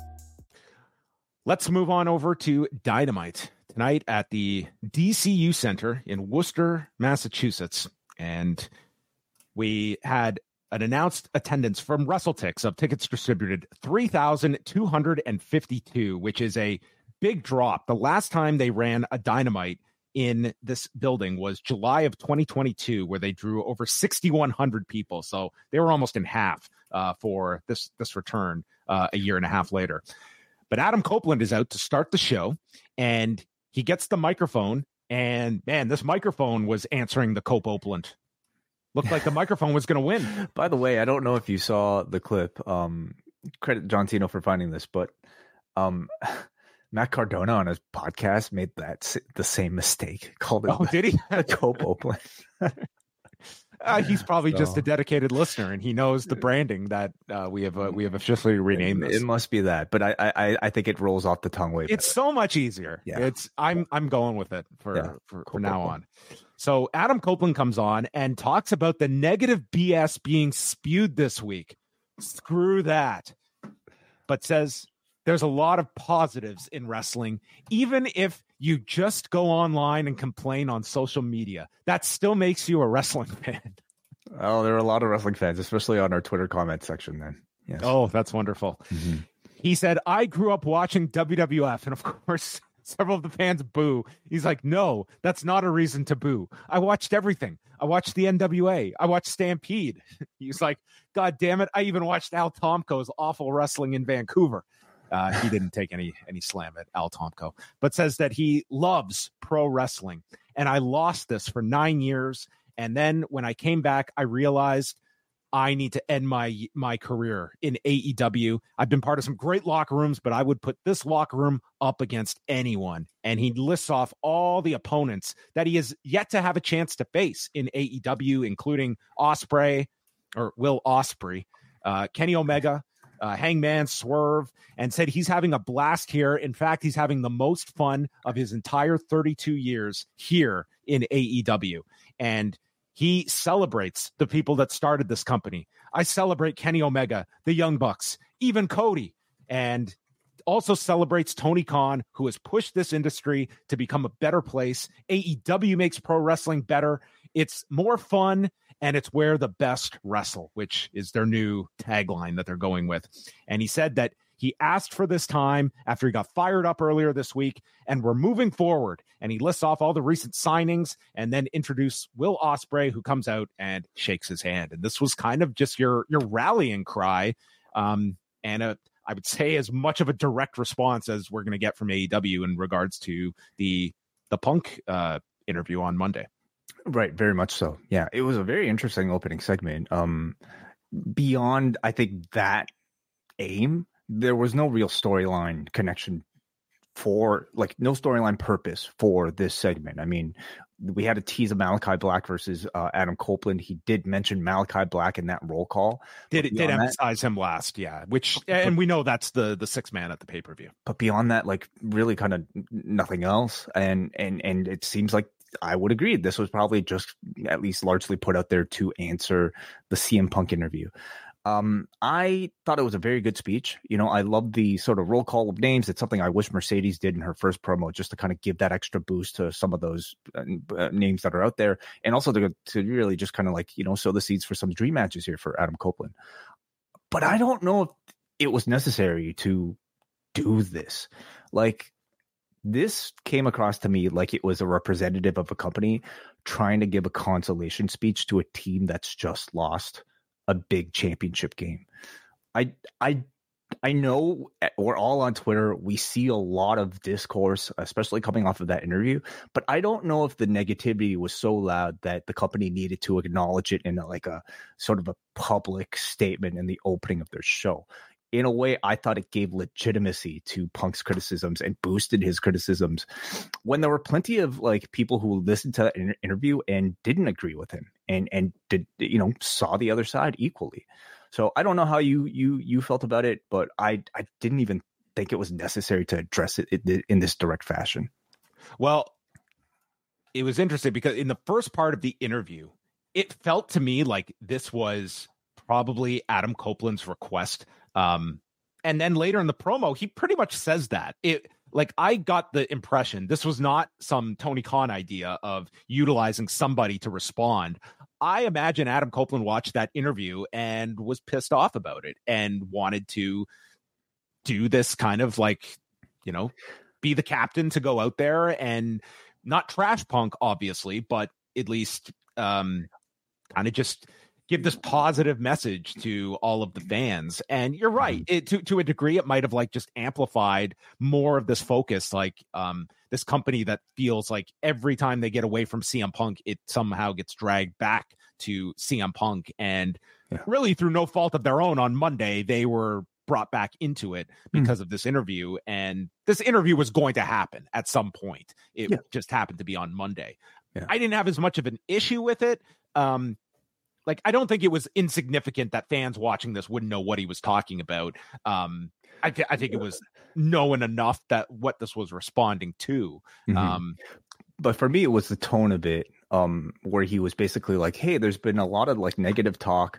Let's move on over to Dynamite tonight at the D C U Center in Worcester, Massachusetts. And we had an announced attendance from WrestleTix of tickets distributed three thousand two hundred fifty-two, which is a big drop. The last time they ran a Dynamite in this building was July of twenty twenty-two, where they drew over sixty-one hundred people. So they were almost in half uh, for this, this return uh, a year and a half later. But Adam Copeland is out to start the show, and he gets the microphone, and man, this microphone was answering the Cope Oakland. Looked like the microphone was going to win. By the way, I don't know if you saw the clip. Um, credit John Tino for finding this, but um, Matt Cardona on his podcast made that the same mistake. Called it. Oh, did he? The Cope Oakland. Uh, he's probably So- just a dedicated listener, and he knows the branding that uh, we have uh, we have officially renamed this. It must be that, but I I, I think it rolls off the tongue way better. It's so much easier. Yeah. It's I'm I'm going with it for Yeah, for, for Cope now Oakland. on. So Adam Copeland comes on and talks about the negative B S being spewed this week. Screw that. But says there's a lot of positives in wrestling, even if you just go online and complain on social media. That still makes you a wrestling fan. Oh, there are a lot of wrestling fans, especially on our Twitter comment section. Then, yes. Oh, that's wonderful. Mm-hmm. He said, I grew up watching W W F, and of course, several of the fans boo. He's like, no, that's not a reason to boo. I watched everything. I watched the N W A. I watched Stampede. He's like, God damn it. I even watched Al Tomko's awful wrestling in Vancouver. Uh, he didn't take any any slam at Al Tomko, but says that he loves pro wrestling. And I lost this for nine years. And then when I came back, I realized I need to end my my career in A E W. I've been part of some great locker rooms, but I would put this locker room up against anyone. And he lists off all the opponents that he has yet to have a chance to face in A E W, including Ospreay or Will Ospreay, uh, Kenny Omega, uh, Hangman, Swerve, and said he's having a blast here. In fact, he's having the most fun of his entire thirty-two years here in A E W. And he celebrates the people that started this company. I celebrate Kenny Omega, the Young Bucks, even Cody, and also celebrates Tony Khan, who has pushed this industry to become a better place. A E W makes pro wrestling better. It's more fun, and it's where the best wrestle, which is their new tagline that they're going with. And he said that he asked for this time after he got fired up earlier this week, and we're moving forward. And he lists off all the recent signings and then introduce Will Ospreay, who comes out and shakes his hand. And this was kind of just your your rallying cry, um, and a, I would say as much of a direct response as we're going to get from A E W in regards to the the Punk uh, interview on Monday. Right, very much so. Yeah, it was a very interesting opening segment. Um, beyond, I think, that aim, there was no real storyline connection for, like, no storyline purpose for this segment. I mean, we had a tease of Malachi Black versus uh, Adam Copeland. He did mention Malachi Black in that roll call. Did But it did beyond that- emphasize him last, yeah. Which and we know that's the the six man at the pay per view. but beyond that, like, really kind of nothing else. And and and it seems like I would agree this was probably just at least largely put out there to answer the C M Punk interview. Um, I thought it was a very good speech. You know, I love the sort of roll call of names. It's something I wish Mercedes did in her first promo, just to kind of give that extra boost to some of those uh, uh, names that are out there, and also to to really just kind of, like, you know, sow the seeds for some dream matches here for Adam Copeland. But I don't know if it was necessary to do this. Like, this came across to me like it was a representative of a company trying to give a consolation speech to a team that's just lost a big championship game. I I I know we're all on Twitter. We see a lot of discourse, especially coming off of that interview, but I don't know if the negativity was so loud that the company needed to acknowledge it in a, like a sort of a public statement in the opening of their show. In a way, I thought it gave legitimacy to Punk's criticisms and boosted his criticisms when there were plenty of, like, people who listened to that inter- interview and didn't agree with him and and did, you know, saw the other side equally. So I don't know how you you you felt about it, but I I didn't even think it was necessary to address it in, in this direct fashion. Well, it was interesting because in the first part of the interview, it felt to me like this was probably Adam Copeland's request. Um, and then later in the promo, he pretty much says that it, like, I got the impression this was not some Tony Khan idea of utilizing somebody to respond. I imagine Adam Copeland watched that interview and was pissed off about it and wanted to do this kind of, like, you know, be the captain to go out there and not trash Punk, obviously, but at least um, kind of just give this positive message to all of the fans. And you're right. It, to, to a degree, it might have like just amplified more of this focus, like um, this company that feels like every time they get away from C M Punk, it somehow gets dragged back to C M Punk. And yeah. really through no fault of their own, on Monday, they were brought back into it because mm. of this interview. And this interview was going to happen at some point. It yeah. just happened to be on Monday. Yeah. I didn't have as much of an issue with it. Um, Like, I don't think it was insignificant that fans watching this wouldn't know what he was talking about. Um, I, th- I think it was known enough that what this was responding to. Mm-hmm. Um, but for me, it was the tone of it, um, where he was basically like, hey, there's been a lot of like negative talk.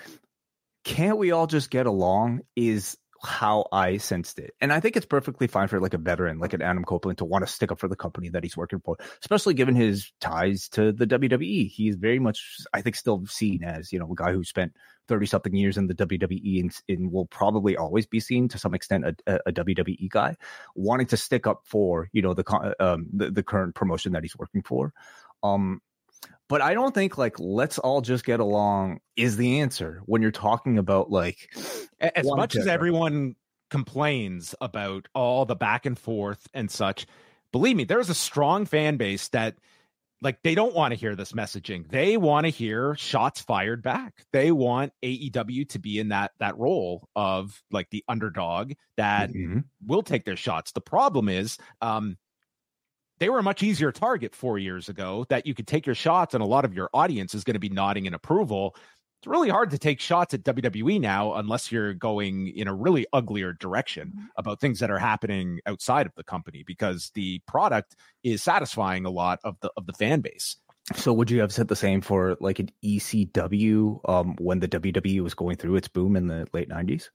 Can't we all just get along? Is how I sensed it. And I think it's perfectly fine for like a veteran, like an Adam Copeland, to want to stick up for the company that he's working for, especially given his ties to the W W E. He's very much, I think, still seen as, you know, a guy who spent thirty something years in the W W E and, and will probably always be seen to some extent a, a, a W W E guy wanting to stick up for, you know, the, um, the, the current promotion that he's working for. Um, But I don't think like let's all just get along is the answer when you're talking about like as much as everyone complains about all the back and forth and such. Believe me, there's a strong fan base that like they don't want to hear this messaging. They want to hear shots fired back. They want A E W to be in that that role of like the underdog that mm-hmm. will take their shots. The problem is um they were a much easier target four years ago that you could take your shots and a lot of your audience is going to be nodding in approval. It's really hard to take shots at W W E now unless you're going in a really uglier direction about things that are happening outside of the company because the product is satisfying a lot of the of the fan base. So would you have said the same for like an E C W um, when the W W E was going through its boom in the late nineties?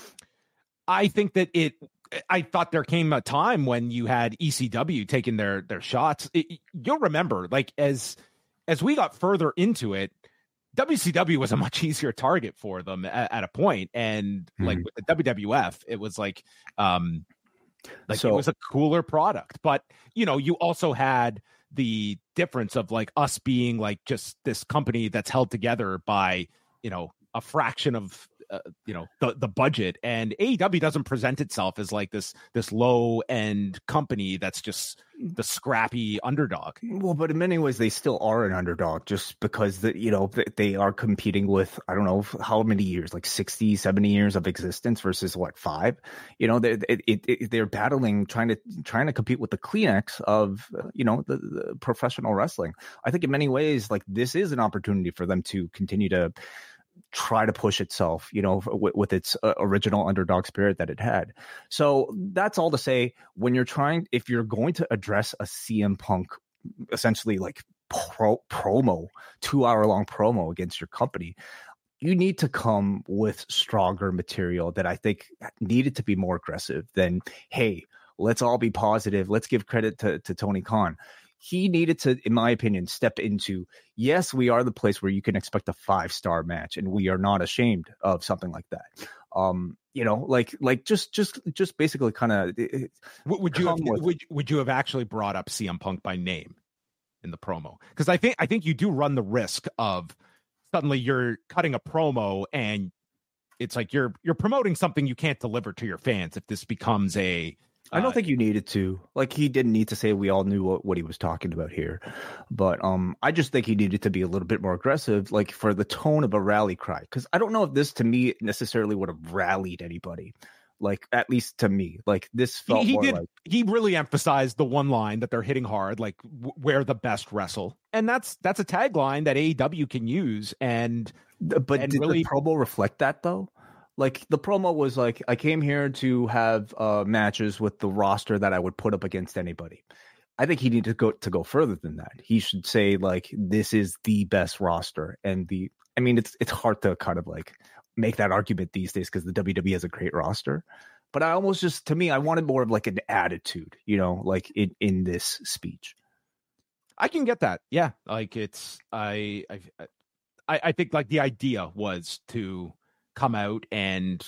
I think that it I thought there came a time when you had E C W taking their their shots. It, you'll remember, like as as we got further into it, W C W was a much easier target for them at, at a point, and mm-hmm. like with the W W F, it was like, um, like so, it was a cooler product. But you know, you also had the difference of like us being like just this company that's held together by you know a fraction of. Uh, you know the the budget, and A E W doesn't present itself as like this this low end company that's just the scrappy underdog. Well, but in many ways they still are an underdog just because the, you know they are competing with I don't know how many years, like sixty, seventy years of existence versus what five. You know they it, it, it, they're battling trying to trying to compete with the Kleenex of you know the, the professional wrestling. I think in many ways like this is an opportunity for them to continue to try to push itself, you know, with, with its uh, original underdog spirit that it had. So that's all to say, when you're trying, if you're going to address a C M Punk, essentially like pro, promo, two hour long promo against your company, you need to come with stronger material that I think needed to be more aggressive than, hey, let's all be positive. Let's give credit to, to Tony Khan. He needed to, in my opinion, step into, yes, we are the place where you can expect a five-star match, and we are not ashamed of something like that. Um, you know, like, like just, just, just basically kind of. Would you have, would would you have actually brought up C M Punk by name in the promo? Because I think I think you do run the risk of suddenly you're cutting a promo and it's like you're you're promoting something you can't deliver to your fans if this becomes a. I don't uh, think you needed to. Like, he didn't need to say we all knew what, what he was talking about here. But um, I just think he needed to be a little bit more aggressive, like for the tone of a rally cry. Because I don't know if this, to me, necessarily would have rallied anybody. Like, at least to me. Like, this felt he, he more did, like... He really emphasized the one line that they're hitting hard, like, w- where the best wrestle. And that's that's a tagline that A E W can use. And But and did really... the promo reflect that, though? Like, the promo was like, I came here to have uh, matches with the roster that I would put up against anybody. I think he needed to go to go further than that. He should say, like, this is the best roster. And the, I mean, it's it's hard to kind of like make that argument these days because the W W E has a great roster. But I almost just, to me, I wanted more of like an attitude, you know, like in, in this speech. I can get that. Yeah. Like, it's, I, I, I, I think like the idea was to come out and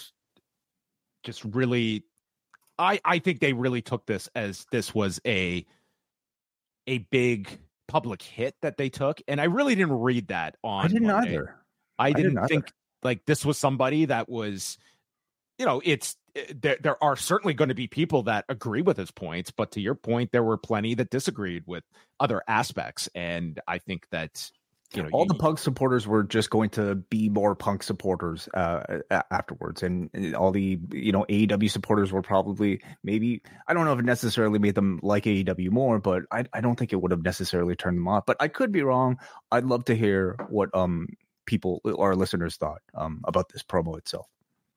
just really I I think they really took this as this was a a big public hit that they took. And I really didn't read that on I didn't Monday. either. I didn't, I didn't think either. like this was somebody that was, you know, it's there, there are certainly going to be people that agree with his points, but to your point, there were plenty that disagreed with other aspects. And I think that, you know, all you, the Punk supporters were just going to be more Punk supporters uh, afterwards, and, and all the you know A E W supporters were probably maybe I don't know if it necessarily made them like A E W more, but I I don't think it would have necessarily turned them off. But I could be wrong. I'd love to hear what um people or listeners thought um about this promo itself.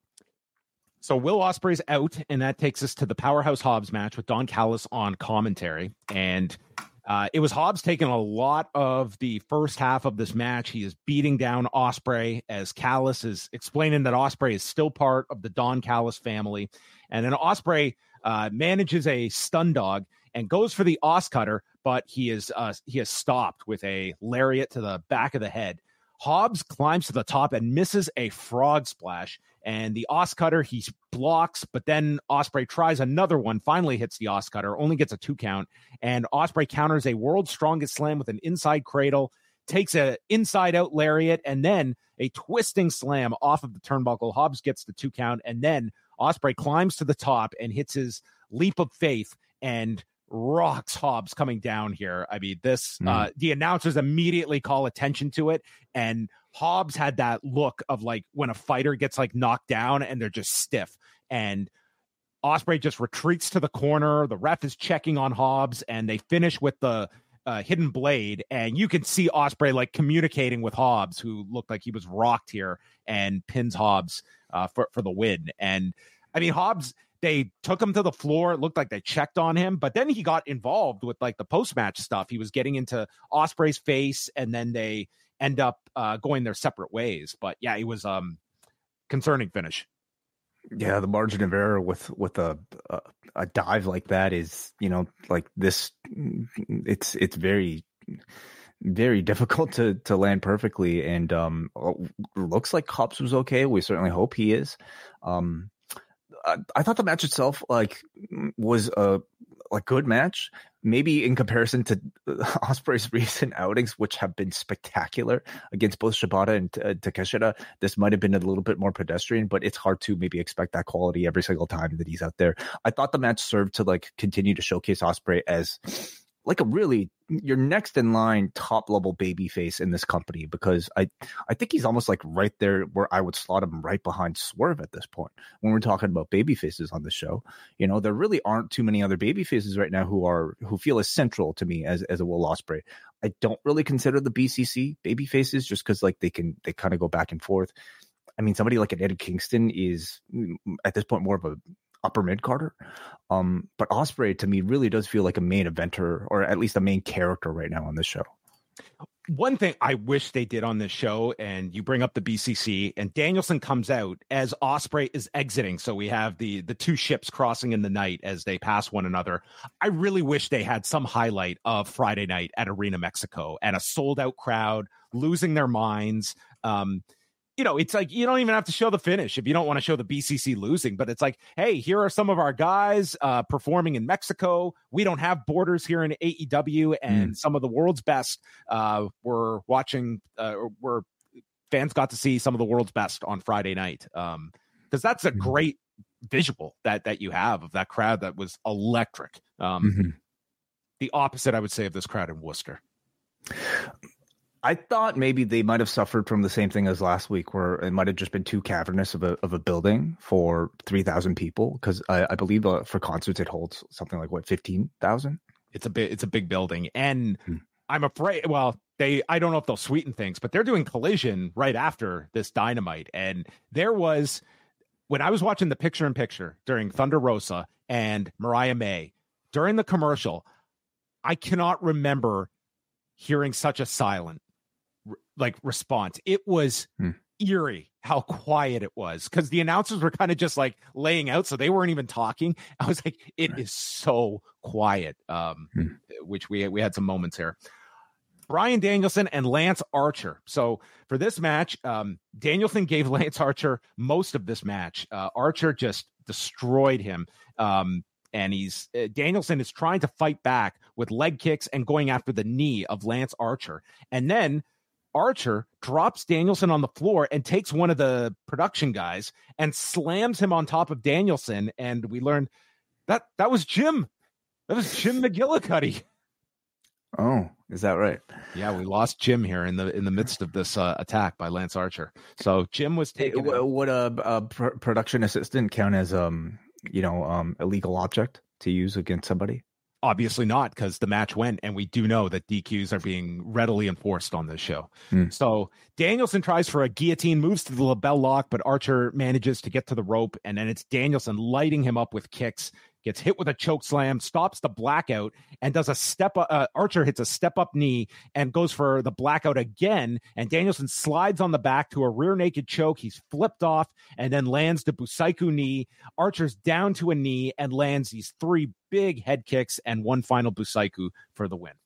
So Will Ospreay's out, and that takes us to the Powerhouse Hobbs match with Don Callis on commentary. And uh, it was Hobbs taking a lot of the first half of this match. He is beating down Ospreay as Callis is explaining that Ospreay is still part of the Don Callis family. And then Ospreay uh, manages a stun dog and goes for the Os Cutter, but he is uh, he is stopped with a lariat to the back of the head. Hobbs climbs to the top and misses a frog splash, and the Os Cutter he blocks, but then Ospreay tries another one, finally hits the Os Cutter, only gets a two count, and Ospreay counters a world's strongest slam with an inside cradle, takes a inside out lariat, and then a twisting slam off of the turnbuckle. Hobbs gets the two count, and then Ospreay climbs to the top and hits his leap of faith and rocks Hobbs coming down here. I mean, this, mm. uh, the announcers immediately call attention to it. And Hobbs had that look of like when a fighter gets like knocked down and they're just stiff. And Ospreay just retreats to the corner. The ref is checking on Hobbs and they finish with the uh, hidden blade. And you can see Ospreay like communicating with Hobbs, who looked like he was rocked here, and pins Hobbs uh, for, for the win. And I mean, Hobbs, they took him to the floor. It looked like they checked on him, but then he got involved with like the post-match stuff. He was getting into Ospreay's face, and then they end up uh, going their separate ways. But yeah, it was um concerning finish. Yeah, the margin of error with with a, a a dive like that is, you know, like this. It's it's very very difficult to to land perfectly, and um looks like Hobbs was okay. We certainly hope he is. Um, I thought the match itself like was a like good match, maybe in comparison to Ospreay's recent outings, which have been spectacular against both Shibata and uh, Takeshita. This might have been a little bit more pedestrian, but it's hard to maybe expect that quality every single time that he's out there. I thought the match served to like continue to showcase Ospreay as like a really your next in line top level baby face in this company, because I I think he's almost like right there where I would slot him right behind Swerve at this point when we're talking about baby faces on the show. You know, there really aren't too many other baby faces right now who are who feel as central to me as as a Will Ospreay. I don't really consider the B C C baby faces just because like they can they kind of go back and forth. I mean, somebody like an Eddie Kingston is at this point more of a upper mid Carter. Um, but Ospreay to me really does feel like a main eventer, or at least a main character right now on this show. One thing I wish they did on this show, and you bring up the B C C, and Danielson comes out as Ospreay is exiting. So we have the, the two ships crossing in the night as they pass one another. I really wish they had some highlight of Friday night at Arena Mexico and a sold out crowd losing their minds. Um, You know, it's like you don't even have to show the finish if you don't want to show the B C C losing, but it's like, hey, here are some of our guys uh, performing in Mexico. We don't have borders here in A E W, and mm. some of the world's best uh, were watching, uh, were fans got to see some of the world's best on Friday night. Um, because that's a mm. great visual that that you have of that crowd that was electric. Um, mm-hmm. The opposite, I would say, of this crowd in Worcester. I thought maybe they might have suffered from the same thing as last week, where it might have just been too cavernous of a of a building for three thousand people. Because I, I believe uh, for concerts it holds something like what fifteen thousand. It's a big it's a big building, and hmm. I'm afraid. Well, they I don't know if they'll sweeten things, but they're doing Collision right after this Dynamite, and there was when I was watching the picture in picture during Thunder Rosa and Mariah May during the commercial, I cannot remember hearing such a silent like response. It was hmm. eerie how quiet it was, because the announcers were kind of just like laying out, so they weren't even talking. I was like, it right. is so quiet. Um, hmm. which we we had some moments here. Bryan Danielson and Lance Archer. So for this match, um, Danielson gave Lance Archer most of this match. Uh, Archer just destroyed him. Um, and he's uh, Danielson is trying to fight back with leg kicks and going after the knee of Lance Archer. And then Archer drops Danielson on the floor and takes one of the production guys and slams him on top of Danielson. And we learned that that was Jim. That was Jim McGillicuddy. Oh, is that right? Yeah, we lost Jim here in the in the midst of this uh, attack by Lance Archer. So Jim was taken. Hey, would a, a pr- production assistant count as um you know um illegal object to use against somebody? Obviously not, because the match went, and we do know that D Qs are being readily enforced on this show. Mm. So Danielson tries for a guillotine, moves to the label lock, but Archer manages to get to the rope, and then it's Danielson lighting him up with kicks, gets hit with a choke slam, stops the blackout, and does a step up. Uh, Archer hits a step up knee and goes for the blackout again, and Danielson slides on the back to a rear naked choke. He's flipped off and then lands the Busaiku knee. Archer's down to a knee and lands these three big head kicks and one final Busaiku for the win.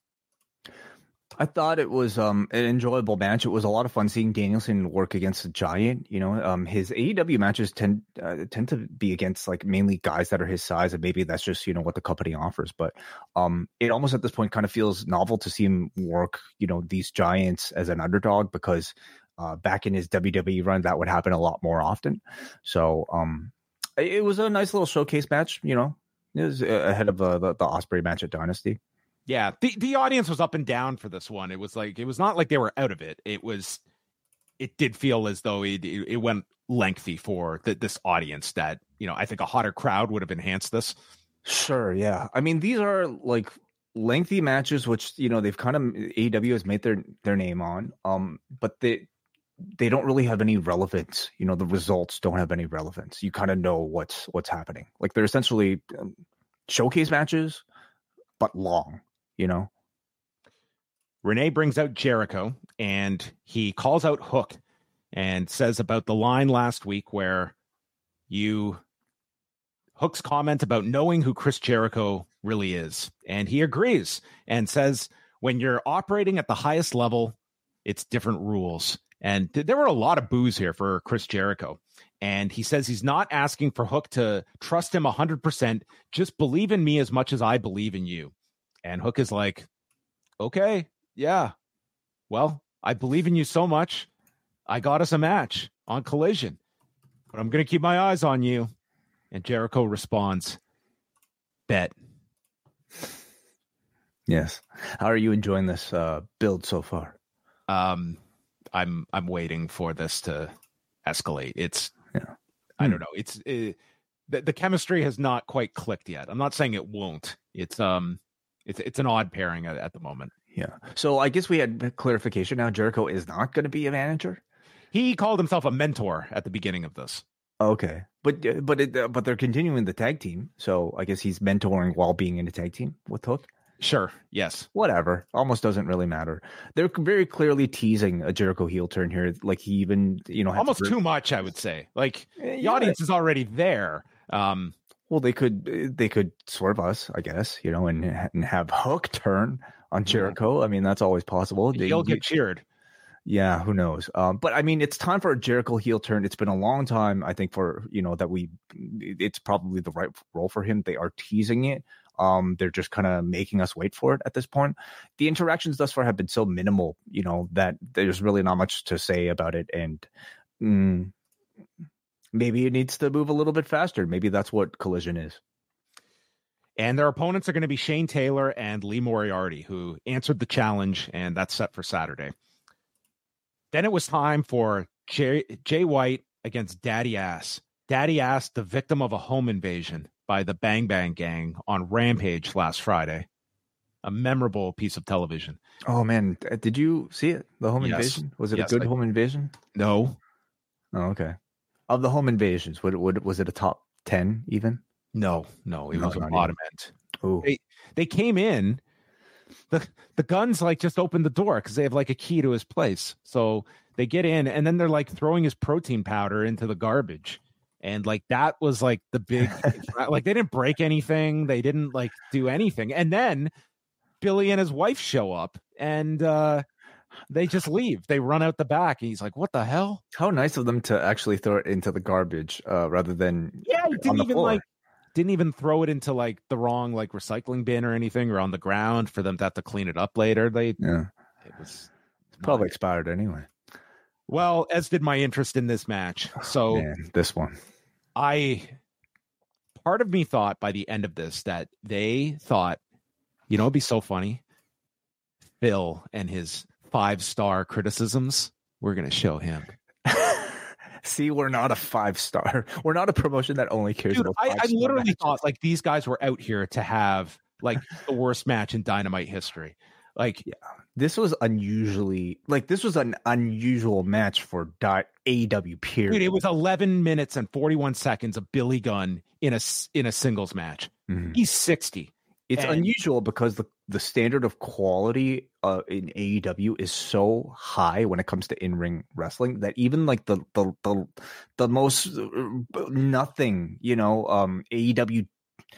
I thought it was um, an enjoyable match. It was a lot of fun seeing Danielson work against a giant. You know, um, his A E W matches tend uh, tend to be against like mainly guys that are his size, and maybe that's just, you know, what the company offers. But um, it almost at this point kind of feels novel to see him work, you know, these giants as an underdog, because uh, back in his W W E run, that would happen a lot more often. So um, it was a nice little showcase match. You know, it was ahead of uh, the the Ospreay match at Dynasty. Yeah, the, the audience was up and down for this one. It was like, it was not like they were out of it. It was, it did feel as though it, it, it went lengthy for the, this audience that, you know, I think a hotter crowd would have enhanced this. Sure, yeah. I mean, these are like lengthy matches, which, you know, they've kind of, A E W has made their, their name on, um, but they, they don't really have any relevance. You know, the results don't have any relevance. You kind of know what's, what's happening. Like they're essentially um, showcase matches, but long. You know, Renee brings out Jericho and he calls out Hook and says about the line last week where you Hook's comment about knowing who Chris Jericho really is. And he agrees and says, when you're operating at the highest level, it's different rules. And th- there were a lot of boos here for Chris Jericho. And he says he's not asking for Hook to trust him one hundred percent. Just believe in me as much as I believe in you. And Hook is like, okay, yeah, well, I believe in you so much. I got us a match on Collision, but I'm going to keep my eyes on you. And Jericho responds, bet. Yes. How are you enjoying this uh, build so far? Um, I'm I'm waiting for this to escalate. It's, yeah. I don't know. It's it, the, the chemistry has not quite clicked yet. I'm not saying it won't. It's um. It's it's an odd pairing at, at the moment. Yeah. So I guess we had clarification now. Jericho is not going to be a manager. He called himself a mentor at the beginning of this. Okay, but but it, uh, but they're continuing the tag team, so I guess he's mentoring while being in a tag team with Hook. Sure. Yes. Whatever. Almost doesn't really matter. They're very clearly teasing a Jericho heel turn here. Like he even, you know, almost to... too much, I would say. Like yeah. The audience is already there. Um, Well, they could they could swerve us, I guess, you know, and and have Hook turn on Jericho. I mean, that's always possible. He'll get cheered. Yeah, who knows? Um, but I mean, it's time for a Jericho heel turn. It's been a long time, I think, for, you know, that we. It's probably the right role for him. They are teasing it. Um, they're just kind of making us wait for it at this point. The interactions thus far have been so minimal, you know, that there's really not much to say about it. And. Mm, Maybe it needs to move a little bit faster. Maybe that's what Collision is. And their opponents are going to be Shane Taylor and Lee Moriarty, who answered the challenge, and that's set for Saturday. Then it was time for Jay, Jay White against Daddy Ass. Daddy Ass, the victim of a home invasion by the Bang Bang Gang on Rampage last Friday. A memorable piece of television. Oh, man. Did you see it? The home yes. invasion? Was it yes, a good I, home invasion? No. Oh, okay. Of the home invasions, would, would was it a top ten even? No, no, it no, was a bottom end. Ooh. They they came in, the the guns like just opened the door because they have like a key to his place. So they get in and then they're like throwing his protein powder into the garbage. And like that was like the big like they didn't break anything, they didn't like do anything. And then Billy and his wife show up and uh they just leave. They run out the back. And he's like, what the hell? How nice of them to actually throw it into the garbage uh, rather than yeah, he didn't on the even floor. like didn't even throw it into like the wrong like recycling bin or anything, or on the ground for them to have to clean it up later. They yeah, it was probably expired anyway. Well, as did my interest in this match. So oh, man, this one, I part of me thought by the end of this that they thought, you know, it'd be so funny. Phil and his five star criticisms, we're gonna show him. See, we're not a five star. We're not a promotion that only cares Dude, about I, five I literally matches. thought like these guys were out here to have like the worst match in Dynamite history. Like, yeah, this was unusually like this was an unusual match for A E W. Period. Dude, it was eleven minutes and forty-one seconds of Billy Gunn in a in a singles match. Mm-hmm. He's sixty. It's and, unusual because the, the standard of quality uh, in A E W is so high when it comes to in-ring wrestling that even like the the the, the most uh, nothing, you know, um, A E W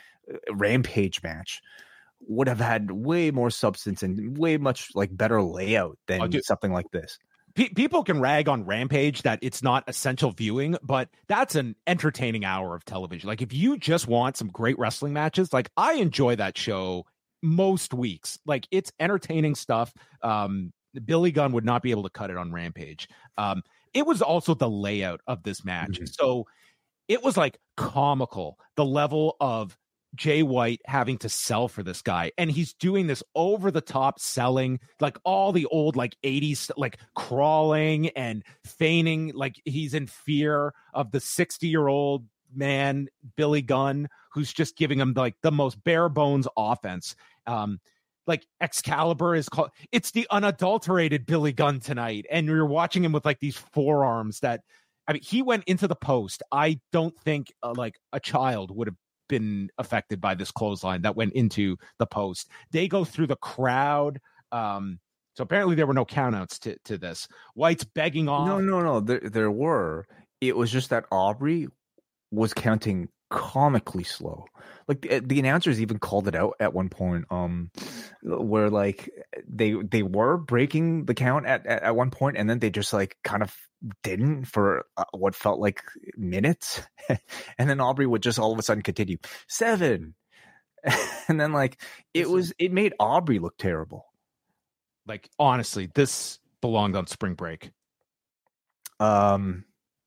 Rampage match would have had way more substance and way much like better layout than oh, dude, something like this. Pe- people can rag on Rampage that it's not essential viewing, but that's an entertaining hour of television. Like if you just want some great wrestling matches, like I enjoy that show most weeks. Like it's entertaining stuff. Um, Billy Gunn would not be able to cut it on Rampage. Um, it was also the layout of this match. Mm-hmm. So it was like comical, the level of Jay White having to sell for this guy, and he's doing this over the top selling, like all the old like eighties, like crawling and feigning, like he's in fear of the sixty year old man Billy Gunn, who's just giving him like the most bare bones offense. Um, like Excalibur is called, it's the unadulterated Billy Gunn tonight, and you're watching him with like these forearms that, I mean, he went into the post. I don't think uh, like a child would have been affected by this clothesline that went into the post. They go through the crowd. Um, so apparently there were no countouts to, to this. White's begging off. No, no, no. There, there were. It was just that Aubrey was counting comically slow. Like the, the announcers even called it out at one point, um, where like they they were breaking the count at, at, at one point, and then they just like kind of didn't for uh, what felt like minutes, and then Aubrey would just all of a sudden continue seven, and then like it was it made Aubrey look terrible. Like honestly, this belonged on Spring Break. Um,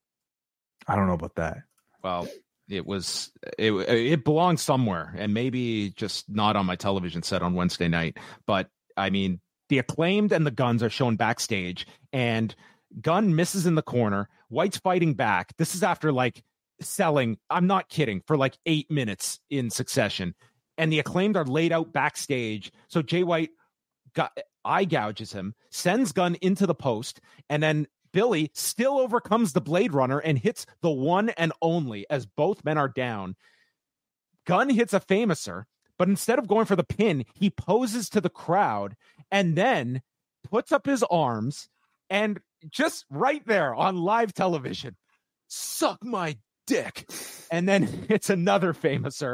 I don't know about that. Well, it was it it belonged somewhere, and maybe just not on my television set on Wednesday night. But I mean, the Acclaimed and the Guns are shown backstage, and Gunn misses in the corner. White's fighting back. This is after like selling, I'm not kidding, for like eight minutes in succession. And the Acclaimed are laid out backstage. So Jay White got eye gouges him, sends Gunn into the post, and then Billy still overcomes the Blade Runner and hits the one and only as both men are down. Gunn hits a Famouser, but instead of going for the pin, he poses to the crowd and then puts up his arms and just right there on live television, suck my dick. And then it's another Famouser.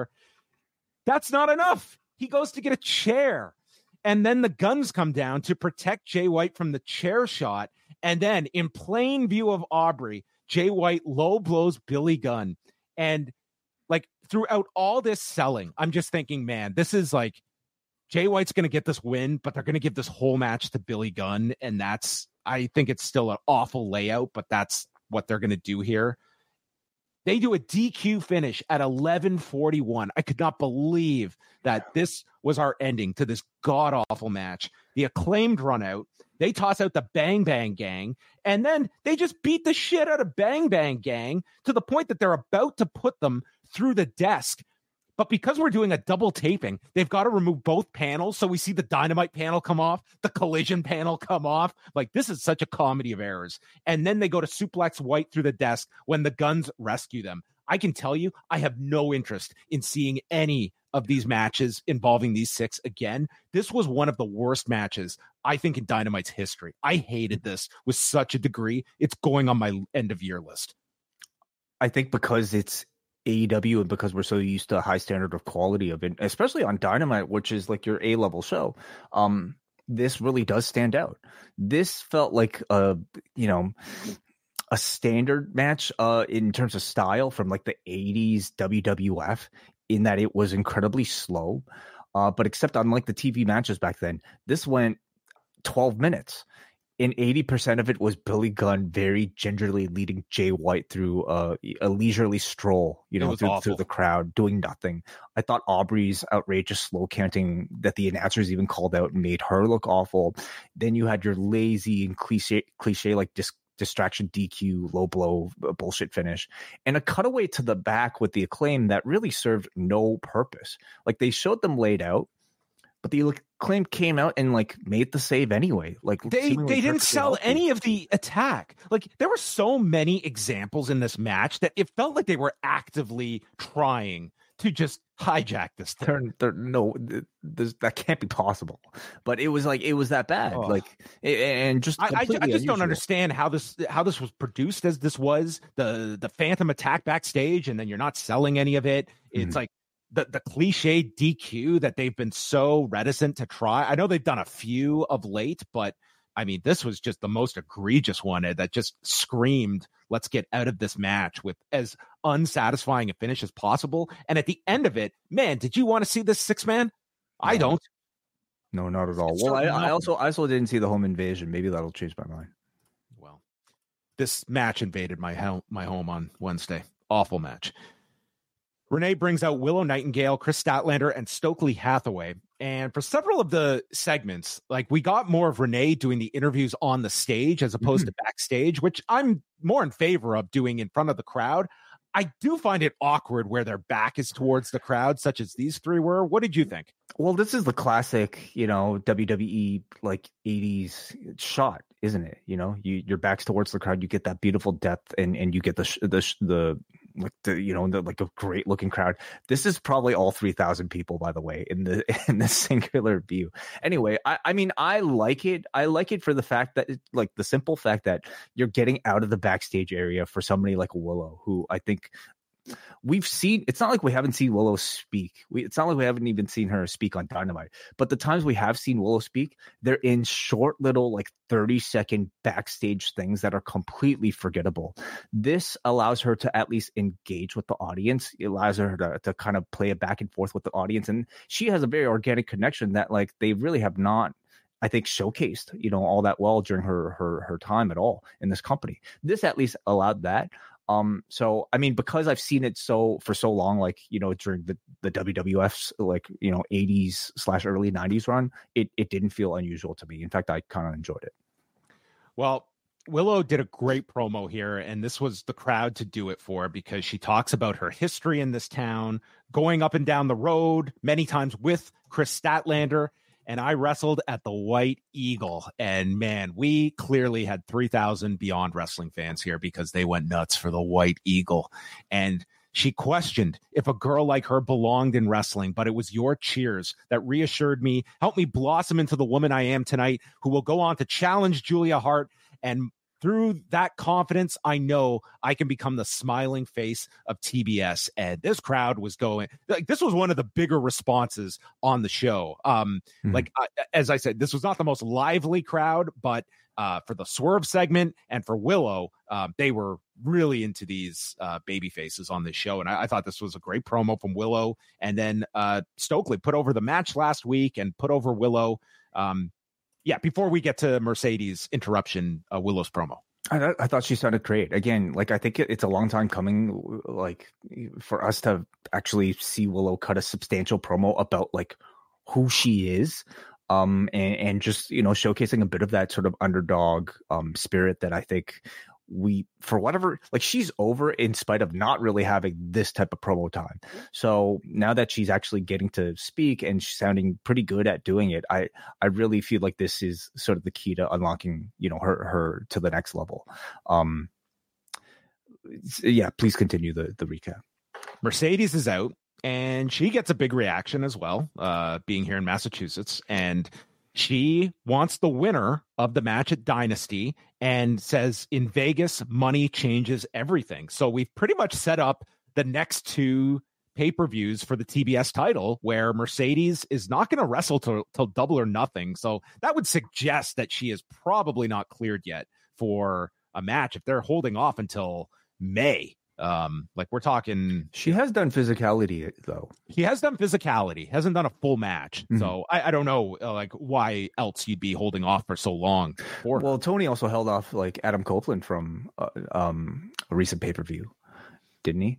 That's not enough. He goes to get a chair. And then the Guns come down to protect Jay White from the chair shot. And then in plain view of Aubrey, Jay White low blows Billy Gunn. And like throughout all this selling, I'm just thinking, man, this is like Jay White's going to get this win, but they're going to give this whole match to Billy Gunn. And that's, I think it's still an awful layout, but that's what they're going to do here. They do a D Q finish at eleven forty-one. I could not believe that this was our ending to this god-awful match. The Acclaimed run out. They toss out the Bang Bang Gang, and then they just beat the shit out of Bang Bang Gang to the point that they're about to put them through the desk. But because we're doing a double taping, they've got to remove both panels. So we see the Dynamite panel come off, the Collision panel come off. Like, this is such a comedy of errors. And then they go to suplex White through the desk when the Guns rescue them. I can tell you, I have no interest in seeing any of these matches involving these six again. This was one of the worst matches, I think, in Dynamite's history. I hated this with such a degree. It's going on my end of year list. I think because it's A E W and because we're so used to a high standard of quality of it, especially on Dynamite, which is like your A-level show, um, this really does stand out. This felt like a, you know, a standard match uh, in terms of style from like the eighties W W F. in that it was incredibly slow. Uh, but except unlike the T V matches back then, this went twelve minutes. And eighty percent of it was Billy Gunn very gingerly leading Jay White through a, a leisurely stroll, you know, through, through the crowd, doing nothing. I thought Aubrey's outrageous slow counting that the announcers even called out made her look awful. Then you had your lazy and cliche, cliche like dis- distraction D Q, low blow, bullshit finish, and a cutaway to the back with the Acclaim that really served no purpose. Like they showed them laid out, but the Acclaim came out and like made the save anyway. Like they they didn't sell healthy. any of the attack. Like there were so many examples in this match that it felt like they were actively trying to just hijack this thing. They're, they're, no, that can't be possible. But it was like it was that bad. Oh. Like and just I, I, I just unusual. don't understand how this how this was produced as this was the the Phantom attack backstage, and then you're not selling any of it. It's mm. like. The the cliche D Q that they've been so reticent to try. I know they've done a few of late, but I mean, this was just the most egregious one that just screamed, let's get out of this match with as unsatisfying a finish as possible. And at the end of it, man, did you want to see this six man? I no. don't. No, not at all. It's well, I, I also I also didn't see the home invasion. Maybe that'll change my mind. Well, this match invaded my home, my home on Wednesday. Awful match. Renee brings out Willow Nightingale, Chris Statlander, and Stokely Hathaway. And for several of the segments, like we got more of Renee doing the interviews on the stage as opposed mm-hmm. to backstage, which I'm more in favor of doing in front of the crowd. I do find it awkward where their back is towards the crowd, such as these three were. What did you think? Well, this is the classic, you know, W W E like eighties shot, isn't it? You know, you your back's towards the crowd, you get that beautiful depth, and and you get the the the like the you know the, like a great looking crowd. This is probably all three thousand people, by the way, in the in the singular view. Anyway, I I mean I like it. I like it for the fact that it, like the simple fact that you're getting out of the backstage area for somebody like Willow, who I think. We've seen, it's not like we haven't seen Willow speak. We, it's not like we haven't even seen her speak on Dynamite. But the times we have seen Willow speak, they're in short little like thirty second backstage things that are completely forgettable. This allows her to at least engage with the audience. It allows her to, to kind of play it back and forth with the audience. And she has a very organic connection that like they really have not, I think, showcased, you know, all that well during her her her time at all in this company. This at least allowed that. Um, so I mean, because I've seen it so for so long, like, you know, during the, the W W F's like, you know, eighties slash early nineties run, it it didn't feel unusual to me. In fact, I kind of enjoyed it. Well, Willow did a great promo here, and this was the crowd to do it for, because she talks about her history in this town, going up and down the road many times with Chris Statlander. And I wrestled at the White Eagle. And man, we clearly had three thousand Beyond Wrestling fans here because they went nuts for the White Eagle. And she questioned if a girl like her belonged in wrestling, but it was your cheers that reassured me, helped me blossom into the woman I am tonight, who will go on to challenge Julia Hart. And through that confidence, I know I can become the smiling face of T B S. And this crowd was going, like, this was one of the bigger responses on the show. Um, mm-hmm. Like, I, as I said, this was not the most lively crowd, but uh, for the Swerve segment and for Willow, uh, they were really into these uh, baby faces on this show. And I, I thought this was a great promo from Willow. And then uh, Stokely put over the match last week and put over Willow. Um, Yeah, before we get to Mercedes interruption, uh, Willow's promo. I, I thought she sounded great. Again, like I think it, it's a long time coming, like for us to actually see Willow cut a substantial promo about like who she is, um, and, and just, you know, showcasing a bit of that sort of underdog um spirit that I think we, for whatever, like she's over in spite of not really having this type of promo time. So now that she's actually getting to speak and she's sounding pretty good at doing it, I, I really feel like this is sort of the key to unlocking, you know, her, her to the next level. Um, yeah, please continue the, the recap. Mercedes is out and she gets a big reaction as well, uh, being here in Massachusetts. And she wants the winner of the match at Dynasty and says in Vegas, money changes everything. So we've pretty much set up the next two pay-per-views for the T B S title, where Mercedes is not going to wrestle till, till Double or Nothing. So that would suggest that she is probably not cleared yet for a match if they're holding off until May Um, like we're talking, she has done physicality though. He has done physicality, hasn't done a full match. Mm-hmm. So I, I don't know, uh, like why else you'd be holding off for so long. For well, Tony also held off like Adam Copeland from uh, um, a recent pay per view, didn't he?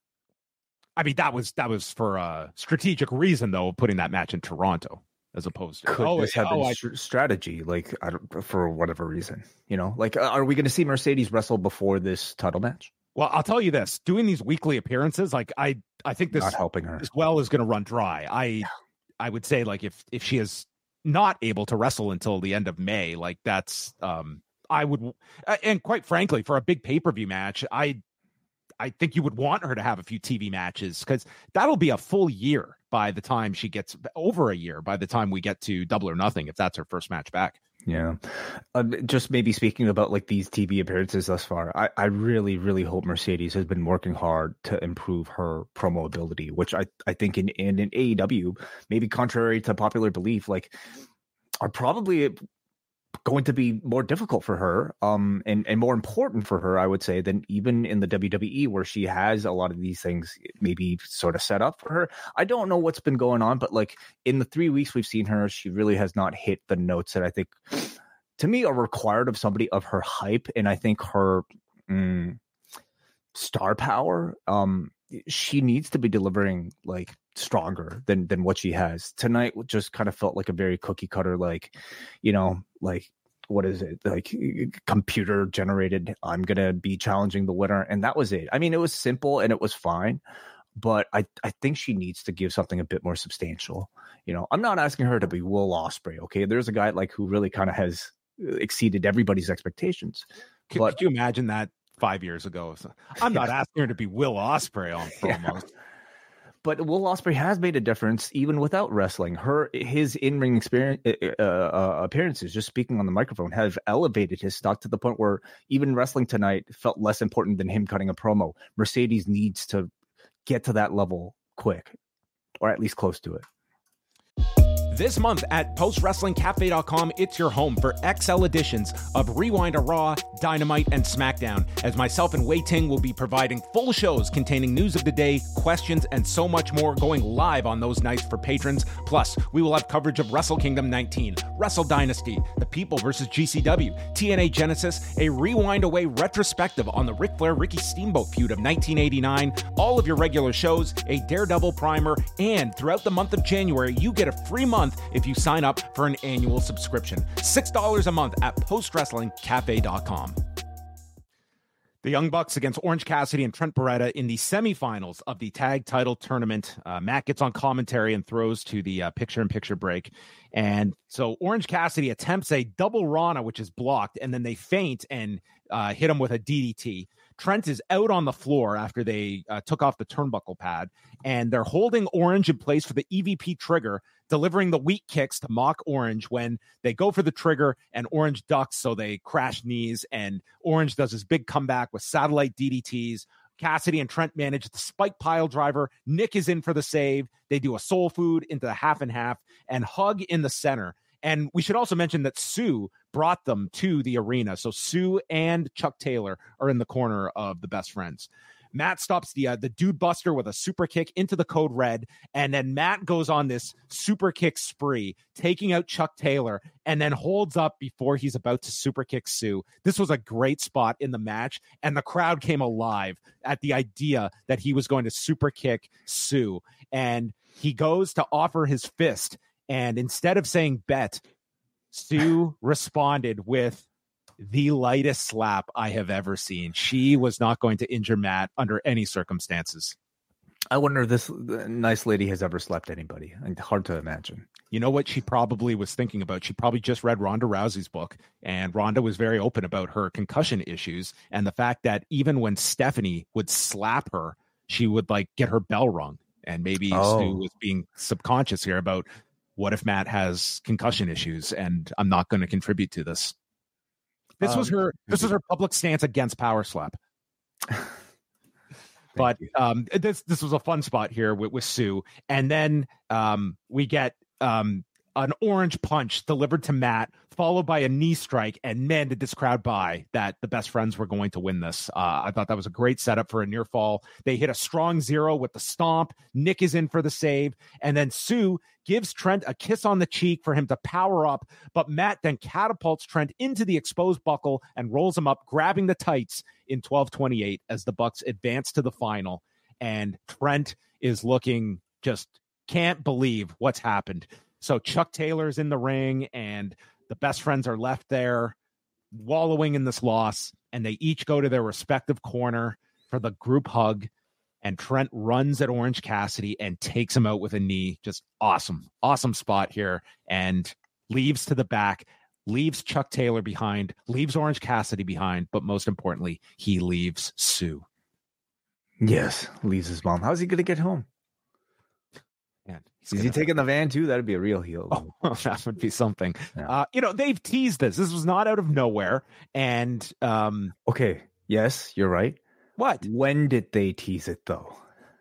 I mean, that was that was for a strategic reason, though, putting that match in Toronto as opposed to. Could oh, this have oh, been I, st- strategy? Like, I don't, for whatever reason, you know, like, uh, are we going to see Mercedes wrestle before this title match? Well, I'll tell you this: doing these weekly appearances, like I, I think this not helping her as well is going to run dry. I, I would say, like if if she is not able to wrestle until the end of May, like that's, um, I would, and quite frankly, for a big pay per view match, I. I think you would want her to have a few T V matches because that'll be a full year by the time she gets over a year by the time we get to Double or Nothing, if that's her first match back. Yeah. Uh, just maybe speaking about like these T V appearances thus far, I, I really, really hope Mercedes has been working hard to improve her promo ability, which I, I think in, in, in A E W, maybe contrary to popular belief, like are probably going to be more difficult for her um and and more important for her, I would say, than even in the W W E, where she has a lot of these things maybe sort of set up for her. I don't know what's been going on, but like in the three weeks we've seen her, she really has not hit the notes that I think to me are required of somebody of her hype. And I think her mm, star power, um she needs to be delivering like stronger than than what she has. Tonight just kind of felt like a very cookie cutter, like, you know, like what is it, like computer generated, I'm gonna be challenging the winner, and that was it. I mean, it was simple and it was fine, but I I think she needs to give something a bit more substantial. You know, I'm not asking her to be Will Ospreay. Okay, there's a guy like who really kind of has exceeded everybody's expectations. Could, but could you imagine that five years ago? So I'm not asking her to be Will Ospreay on promos. Yeah. But Will Ospreay has made a difference even without wrestling. Her his in-ring experience uh, uh, appearances, just speaking on the microphone, have elevated his stock to the point where even wrestling tonight felt less important than him cutting a promo. Mercedes needs to get to that level quick, or at least close to it. This month at post wrestling cafe dot com, it's your home for X L editions of Rewind a Raw, Dynamite, and SmackDown, as myself and Wei Ting will be providing full shows containing news of the day, questions, and so much more going live on those nights for patrons. Plus, we will have coverage of Wrestle Kingdom nineteen, Wrestle Dynasty, The People versus G C W, T N A Genesis, a Rewind Away retrospective on the Ric Flair-Ricky Steamboat feud of nineteen eighty-nine, all of your regular shows, a Daredevil primer, and throughout the month of January, you get a free month if you sign up for an annual subscription. six dollars a month at post wrestling cafe dot com. The Young Bucks against Orange Cassidy and Trent Beretta in the semifinals of the tag title tournament. Uh, Matt gets on commentary and throws to the uh, picture-in-picture break. And so Orange Cassidy attempts a double Rana, which is blocked, and then they feint and uh, hit him with a D D T. Trent is out on the floor after they uh, took off the turnbuckle pad, and they're holding Orange in place for the E V P trigger, delivering the weak kicks to mock Orange when they go for the trigger, and Orange ducks, so they crash knees, and Orange does his big comeback with satellite D D Ts. Cassidy and Trent manage the spike pile driver. Nick is in for the save. They do a soul food into the half and half and hug in the center. And we should also mention that Sue brought them to the arena. So Sue and Chuck Taylor are in the corner of the best friends. Matt stops the uh, the Dude Buster with a super kick into the code red. And then Matt goes on this super kick spree, taking out Chuck Taylor, and then holds up before he's about to super kick Sue. This was a great spot in the match, and the crowd came alive at the idea that he was going to super kick Sue. And he goes to offer his fist. And instead of saying bet, Sue responded with the lightest slap I have ever seen. She was not going to injure Matt under any circumstances. I wonder if this nice lady has ever slapped anybody. Hard to imagine. You know what she probably was thinking about? She probably just read Ronda Rousey's book, and Ronda was very open about her concussion issues and the fact that even when Stephanie would slap her, she would like get her bell rung. And maybe oh. Sue was being subconscious here about, what if Matt has concussion issues and I'm not going to contribute to this? This um, was her. This was her public stance against Power Slap. But um, this this was a fun spot here with, with Sue, and then um, we get um, an orange punch delivered to Matt, followed by a knee strike. And man, did this crowd buy that the best friends were going to win this. Uh, I thought that was a great setup for a near fall. They hit a strong zero with the stomp. Nick is in for the save. And then Sue gives Trent a kiss on the cheek for him to power up. But Matt then catapults Trent into the exposed buckle and rolls him up, grabbing the tights in twelve twenty-eight as the Bucks advance to the final. And Trent is looking just can't believe what's happened. So Chuck Taylor's in the ring and the best friends are left there wallowing in this loss, and they each go to their respective corner for the group hug, and Trent runs at Orange Cassidy and takes him out with a knee. Just awesome, awesome spot here, and leaves to the back, leaves Chuck Taylor behind, leaves Orange Cassidy behind, but most importantly, he leaves Sue. Yes, leaves his mom. How's he going to get home? Man, Is he taking the van too? That'd be a real heel. Oh, that would be something. Yeah. Uh, you know, they've teased this. This was not out of nowhere. And um, okay, yes, you're right. What? When did they tease it though?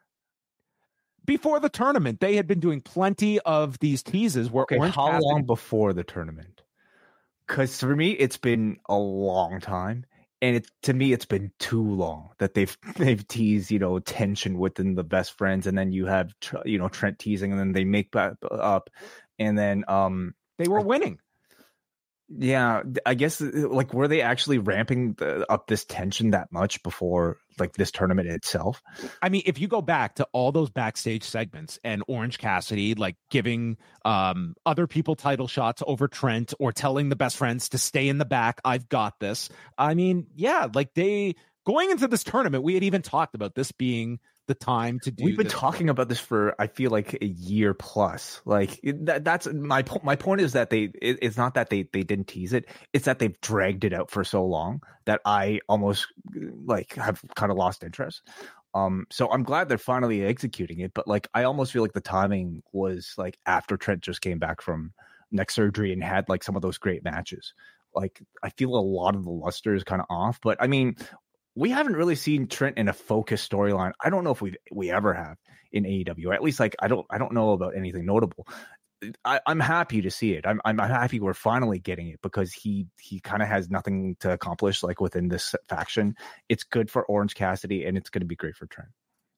Before the tournament, they had been doing plenty of these teases where okay, Orange how Cassidy... long before the tournament? Because for me, it's been a long time. And it, to me, it's been too long that they've they've teased, you know, tension within the best friends, and then you have, you know, Trent teasing, and then they make back up, and then um they were winning. Yeah, I guess like were they actually ramping the, up this tension that much before like this tournament itself? I mean, if you go back to all those backstage segments and Orange Cassidy like giving um, other people title shots over Trent or telling the best friends to stay in the back, I've got this. I mean, yeah, like they going into this tournament, we had even talked about this being the time to do. We've been this. talking about this for I feel like a year plus. Like that, that's my po- my point is that they it, it's not that they they didn't tease it, it's that they've dragged it out for so long that I almost like have kind of lost interest. Um so I'm glad they're finally executing it, but like I almost feel like the timing was like after Trent just came back from neck surgery and had like some of those great matches. Like I feel a lot of the luster is kind of off, but I mean, we haven't really seen Trent in a focused storyline. I don't know if we we ever have in A E W. At least, like I don't I don't know about anything notable. I, I'm happy to see it. I'm I'm happy we're finally getting it because he he kind of has nothing to accomplish like within this faction. It's good for Orange Cassidy and it's going to be great for Trent.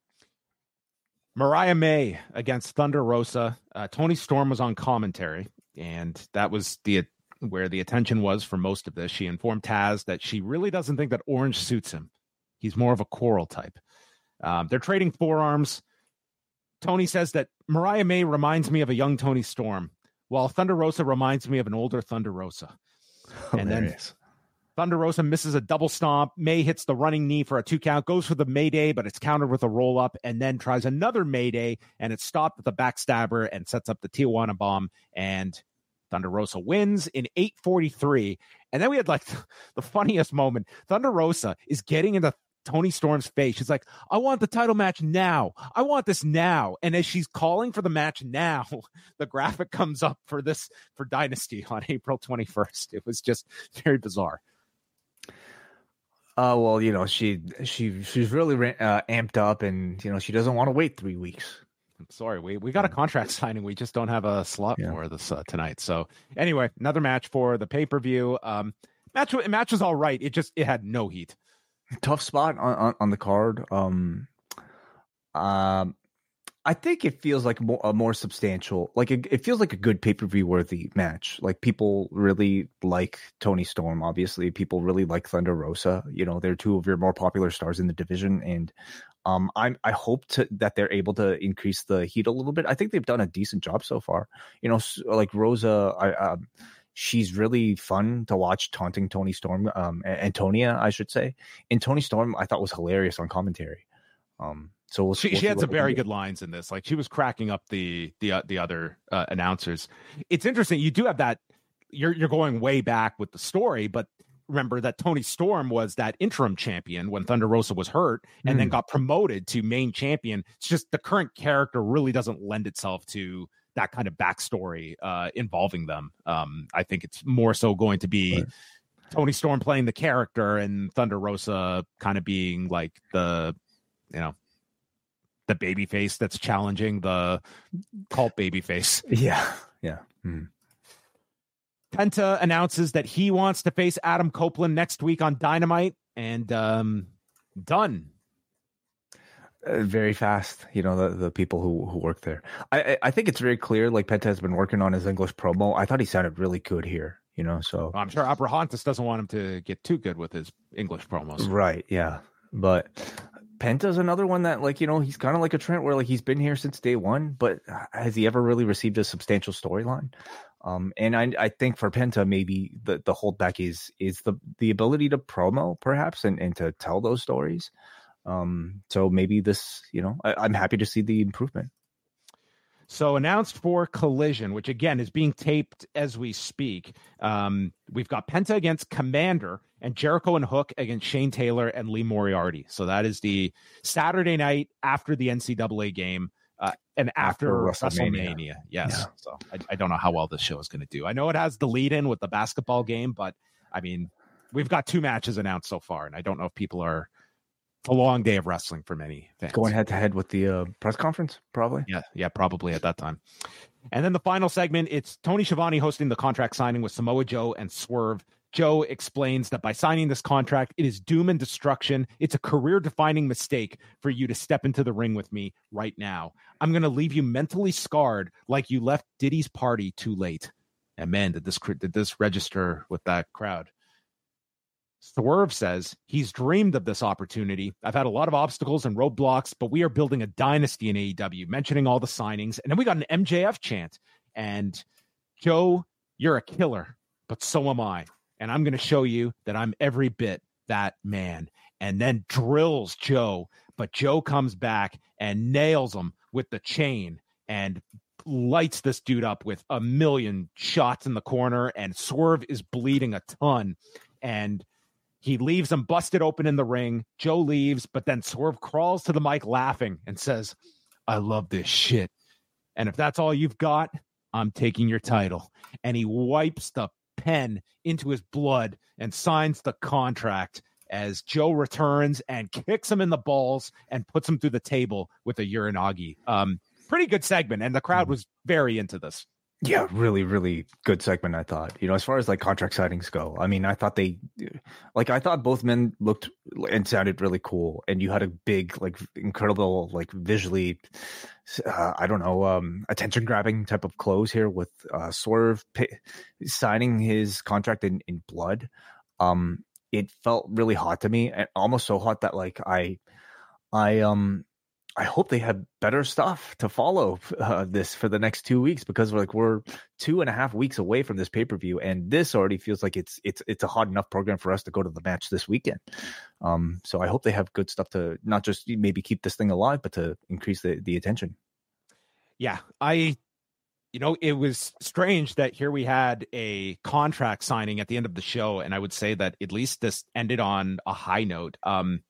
Mariah May against Thunder Rosa. Uh, Tony Storm was on commentary, and that was the where the attention was for most of this. She informed Taz that she really doesn't think that Orange suits him. He's more of a Coral type. Um, they're trading forearms. Tony says that Mariah May reminds me of a young Tony Storm, while Thunder Rosa reminds me of an older Thunder Rosa. Hilarious. And then Thunder Rosa misses a double stomp. May hits the running knee for a two count, goes for the Mayday, but it's countered with a roll up, and then tries another Mayday, and it's stopped with a backstabber and sets up the Tijuana bomb. And Thunder Rosa wins in eight forty-three. And then we had like the funniest moment. Thunder Rosa is getting into Tony Storm's face. She's like, I want the title match now. I want this now. And as she's calling for the match now, the graphic comes up for this for Dynasty on April twenty-first. It was just very bizarre. Uh, well, you know, she she she's really uh, amped up, and you know, she doesn't want to wait three weeks. I'm sorry, we we got a contract signing. We just don't have a slot yeah. for this uh, tonight. So anyway, another match for the pay per view. Um, match match was all right. It just it had no heat. Tough spot on, on, on the card. Um, um, I think it feels like more, a more substantial. Like it, it feels like a good pay per view worthy match. Like people really like Tony Storm. Obviously, people really like Thunder Rosa. You know, they're two of your more popular stars in the division, and Um, I'm, I hope to, that they're able to increase the heat a little bit. I think they've done a decent job so far. You know, like Rosa, I, um, she's really fun to watch taunting Tony Storm, um, Antonia, I should say. And Tony Storm, I thought was hilarious on commentary. Um, so we'll, she, we'll she had some very do. good lines in this. Like she was cracking up the the uh, the other uh, announcers. It's interesting. You do have that. You're you're going way back with the story, but remember that Tony Storm was that interim champion when Thunder Rosa was hurt and mm. then got promoted to main champion. It's just the current character really doesn't lend itself to that kind of backstory uh, involving them. Um, I think it's more so going to be right. Tony Storm playing the character and Thunder Rosa kind of being like the, you know, the baby face that's challenging the cult baby face. Yeah. Yeah. Hmm. Penta announces that he wants to face Adam Copeland next week on Dynamite, and um, done. Uh, very fast, you know, the, the people who, who work there. I, I I think it's very clear, like, Penta has been working on his English promo. I thought he sounded really good here, you know, so. I'm sure Abrahantes doesn't want him to get too good with his English promos. Right, yeah. But Penta's another one that, like, you know, he's kind of like a Trent where, like, he's been here since day one, but has he ever really received a substantial storyline? Um, and I I think for Penta, maybe the, the holdback is is the, the ability to promo, perhaps, and, and to tell those stories. Um, so maybe this, you know, I, I'm happy to see the improvement. So announced for Collision, which again is being taped as we speak. Um, we've got Penta against Commander and Jericho and Hook against Shane Taylor and Lee Moriarty. So that is the Saturday night after the N C double A game. Uh, and after, after WrestleMania. WrestleMania. Yes. Yeah. So I, I don't know how well this show is going to do. I know it has the lead in with the basketball game, but I mean, we've got two matches announced so far, and I don't know if people are. It's a long day of wrestling for many fans. Going head to head with the uh, press conference, probably. Yeah. Yeah. Probably at that time. And then the final segment, it's Tony Schiavone hosting the contract signing with Samoa Joe and Swerve. Joe explains that by signing this contract, it is doom and destruction. It's a career-defining mistake for you to step into the ring with me right now. I'm going to leave you mentally scarred like you left Diddy's party too late. And man, did this did this register with that crowd. Swerve says he's dreamed of this opportunity. I've had a lot of obstacles and roadblocks, but we are building a dynasty in A E W, mentioning all the signings. And then we got an M J F chant. And Joe, you're a killer, but so am I. And I'm going to show you that I'm every bit that man. And then drills Joe. But Joe comes back and nails him with the chain and lights this dude up with a million shots in the corner. And Swerve is bleeding a ton. And he leaves him busted open in the ring. Joe leaves, but then Swerve crawls to the mic laughing and says, I love this shit. And if that's all you've got, I'm taking your title. And he wipes the pen into his blood and signs the contract as Joe returns and kicks him in the balls and puts him through the table with a Uranagi. Um, pretty good segment, and the crowd was very into this. Yeah, really, really good segment, I thought. You know, as far as like contract signings go, I mean, I thought they, like, I thought both men looked and sounded really cool. And you had a big, like, incredible, like, visually, uh, I don't know, um, attention grabbing type of close here with uh, Swerve pay, signing his contract in, in blood. Um, it felt really hot to me, and almost so hot that, like, I, I, um, I hope they have better stuff to follow uh, this for the next two weeks because we're like we're two and a half weeks away from this pay per view, and this already feels like it's it's it's a hot enough program for us to go to the match this weekend. Um, so I hope they have good stuff to not just maybe keep this thing alive, but to increase the the attention. Yeah, I, you know, it was strange that here we had a contract signing at the end of the show, and I would say that at least this ended on a high note. Um.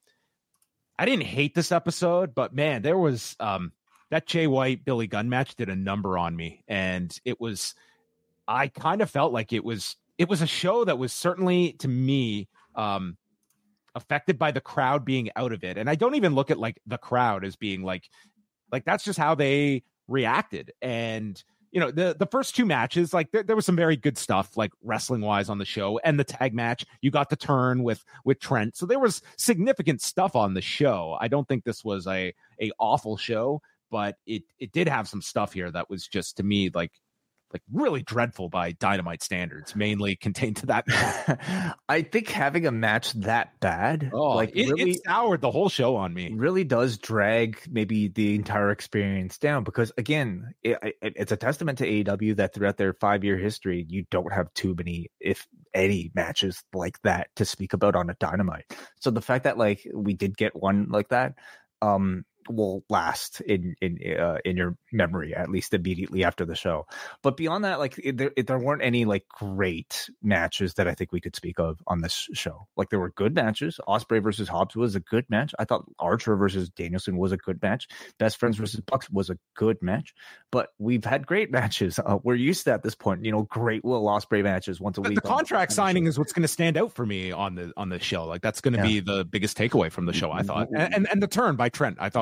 I didn't hate this episode, but man, there was um, that Jay White Billy Gunn match did a number on me, and it was. I kind of felt like it was it was a show that was certainly to me um, affected by the crowd being out of it, and I don't even look at like the crowd as being like like that's just how they reacted. And you know, the the first two matches, like there, there was some very good stuff, like wrestling wise on the show, and the tag match. You got the turn with with Trent, so there was significant stuff on the show. I don't think this was a a awful show, but it it did have some stuff here that was just to me like like really dreadful by Dynamite standards, mainly contained to that match. I think having a match that bad, oh, like it, really, it soured the whole show on me. Really does drag maybe the entire experience down because again, it, it, it's a testament to A E W that throughout their five year history, you don't have too many, if any, matches like that to speak about on a Dynamite. So the fact that like we did get one like that, um, will last in in uh, in your memory at least immediately after the show. But beyond that, like it, there, it, there weren't any like great matches that I think we could speak of on this show. Like there were good matches. Ospreay versus Hobbs was a good match. I thought Archer versus Danielson was a good match. Best Friends versus Bucks was a good match. But we've had great matches. Uh, we're used to at this point, you know, great Will Ospreay matches once a but week. The contract signing is what's going to stand out for me on the on the show. Like that's going to yeah. be the biggest takeaway from the show. I thought, and, and and the turn by Trent, I thought was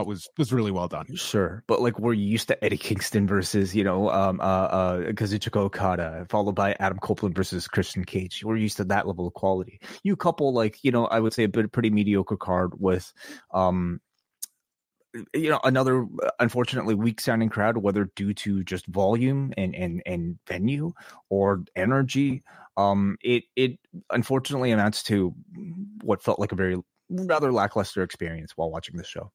was was really well done. Sure, but like we're used to Eddie Kingston versus you know um, uh, uh, Kazuchika Okada, followed by Adam Copeland versus Christian Cage. We're used to that level of quality. You couple like you know I would say a bit pretty mediocre card with um you know another unfortunately weak sounding crowd, whether due to just volume and and and venue or energy. Um, it it unfortunately amounts to what felt like a very rather lackluster experience while watching this show.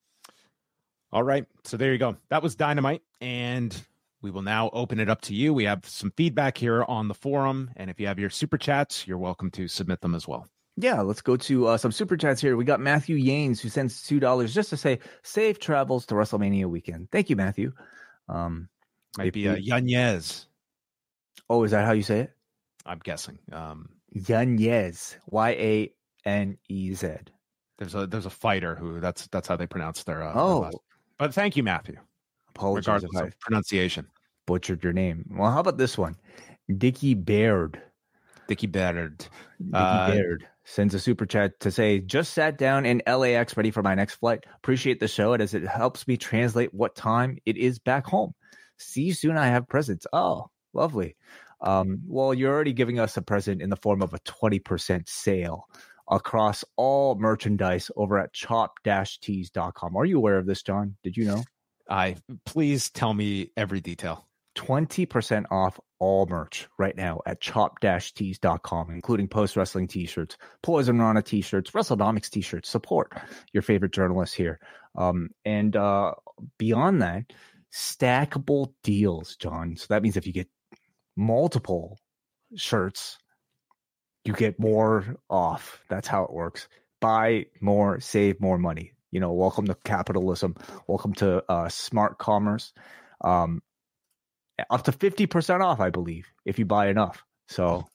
All right, so there you go. That was Dynamite, and we will now open it up to you. We have some feedback here on the forum, and if you have your super chats, you're welcome to submit them as well. Yeah, let's go to uh, some super chats here. We got Matthew Yanes who sends two dollars just to say safe travels to WrestleMania weekend. Thank you, Matthew. Um, Might be a Yanez. Oh, is that how you say it? I'm guessing. Um, Yanez, Y A N E Z. There's a there's a fighter who that's that's how they pronounce their. Uh, oh, their last. But thank you, Matthew. Apologies regardless if I of pronunciation. Butchered your name. Well, how about this one? Dickie Baird. Dickie Baird. Dickie Uh, Baird sends a super chat to say, just sat down in L A X ready for my next flight. Appreciate the show as it helps me translate what time it is back home. See you soon. I have presents. Oh, lovely. Um, well, you're already giving us a present in the form of a twenty percent sale across all merchandise over at chop dash tees dot com. Are you aware of this, John? Did you know? I please tell me every detail. twenty percent off all merch right now at chop dash tees dot com, including post wrestling t-shirts, Poison Rana t-shirts, WrestleNomics t-shirts. Support your favorite journalists here. Um, and uh, beyond that, stackable deals, John. So that means if you get multiple shirts, you get more off. That's how it works. Buy more, save more money. You know, welcome to capitalism. Welcome to uh, smart commerce. Um, up to fifty percent off, I believe, if you buy enough. So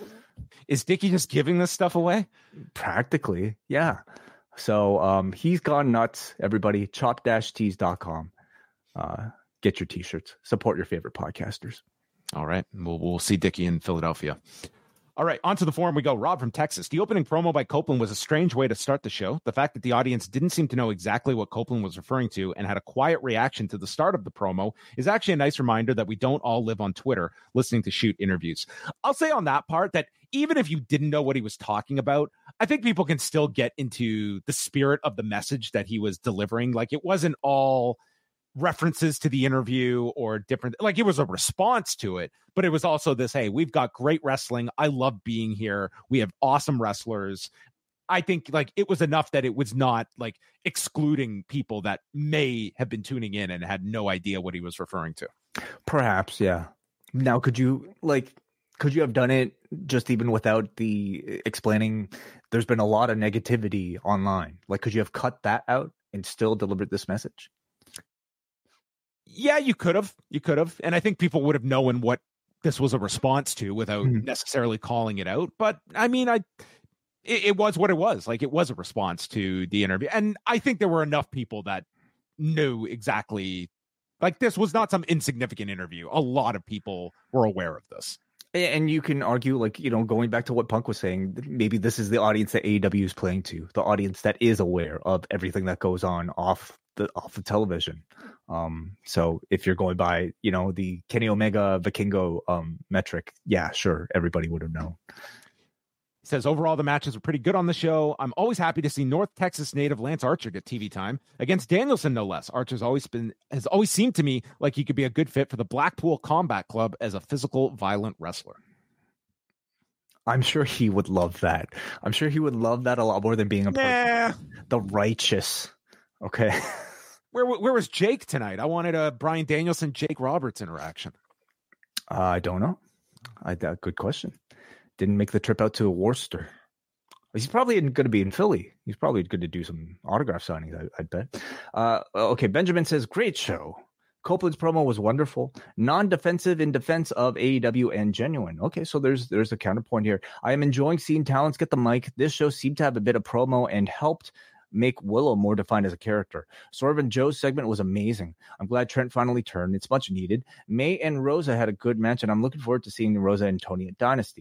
is Dickie just giving this stuff away? Practically, yeah. So um, he's gone nuts. Everybody, chop dash tees dot com. Uh, get your t-shirts. Support your favorite podcasters. All right. We'll, we'll see Dickie in Philadelphia. All right, onto the forum we go. Rob from Texas. The opening promo by Copeland was a strange way to start the show. The fact that the audience didn't seem to know exactly what Copeland was referring to and had a quiet reaction to the start of the promo is actually a nice reminder that we don't all live on Twitter listening to shoot interviews. I'll say on that part that even if you didn't know what he was talking about, I think people can still get into the spirit of the message that he was delivering. Like, it wasn't all references to the interview or different, like it was a response to it, but it was also this, hey, we've got great wrestling. I love being here. We have awesome wrestlers. I think like it was enough that it was not like excluding people that may have been tuning in and had no idea what he was referring to. Perhaps, yeah. Now, could you like, could you have done it just even without the explaining? There's been a lot of negativity online. Like, could you have cut that out and still delivered this message? Yeah, you could have. You could have. And I think people would have known what this was a response to without mm-hmm. necessarily calling it out. But I mean, I it, it was what it was. Like, it was a response to the interview. And I think there were enough people that knew exactly, like, this was not some insignificant interview. A lot of people were aware of this. And you can argue, like, you know, going back to what Punk was saying, maybe this is the audience that A E W is playing to, the audience that is aware of everything that goes on off the off the television. Um, so if you're going by, you know, the Kenny Omega Vikingo um, metric, yeah, sure, everybody would have known. He says, overall, the matches were pretty good on the show. I'm always happy to see North Texas native Lance Archer get T V time against Danielson, no less. Archer's always been has always seemed to me like he could be a good fit for the Blackpool Combat Club as a physical, violent wrestler. I'm sure he would love that. I'm sure he would love that a lot more than being a nah. the righteous. Okay. Where where was Jake tonight? I wanted a Bryan Danielson, Jake Roberts interaction. Uh, I don't know. I uh, good question. Didn't make the trip out to Worcester. He's probably going to be in Philly. He's probably going to do some autograph signings, I, I bet. Uh, okay, Benjamin says, great show. Copeland's promo was wonderful. Non-defensive in defense of A E W and genuine. Okay, so there's there's a counterpoint here. I am enjoying seeing talents get the mic. This show seemed to have a bit of promo and helped make Willow more defined as a character. Swerve and Joe's segment was amazing. I'm glad Trent finally turned. It's much needed. May and Rosa had a good match, and I'm looking forward to seeing Rosa and Tony at Dynasty.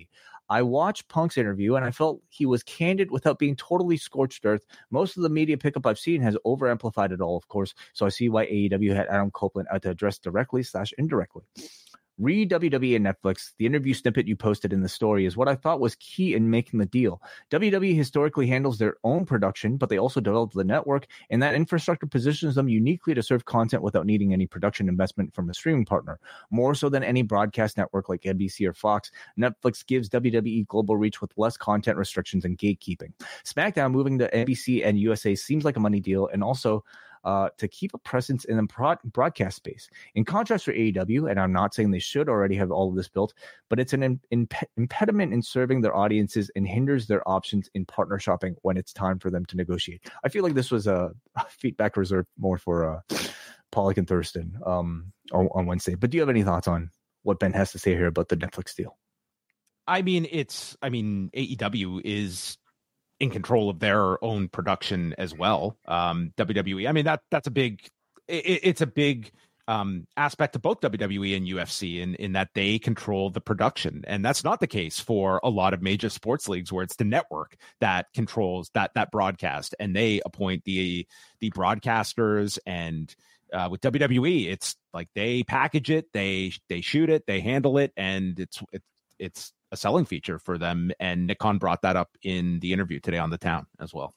I watched Punk's interview and I felt he was candid without being totally scorched earth. Most of the media pickup I've seen has over-amplified it all, of course, so I see why A E W had Adam Copeland out to address directly slash indirectly. Read W W E and Netflix. The interview snippet you posted in the story is what I thought was key in making the deal. W W E historically handles their own production, but they also developed the network, and that infrastructure positions them uniquely to serve content without needing any production investment from a streaming partner. More so than any broadcast network like N B C or Fox, Netflix gives W W E global reach with less content restrictions and gatekeeping. SmackDown moving to N B C and U S A seems like a money deal, and also Uh, to keep a presence in the broad- broadcast space. In contrast for A E W, and I'm not saying they should already have all of this built, but it's an im- imp- impediment in serving their audiences and hinders their options in partner shopping when it's time for them to negotiate. I feel like this was a, a feedback reserved more for uh, Pollock and Thurston um, on, on Wednesday. But do you have any thoughts on what Ben has to say here about the Netflix deal? I mean, it's, I mean, A E W is in control of their own production as well. Um, W W E, I mean, that that's a big, it, it's a big um, aspect of both W W E and U F C in, in that they control the production. And that's not the case for a lot of major sports leagues where it's the network that controls that, that broadcast, and they appoint the, the broadcasters. And uh, with W W E, it's like they package it, they, they shoot it, they handle it. And it's, it's, it's, a selling feature for them. And Nick Khan brought that up in the interview today on The Town as well.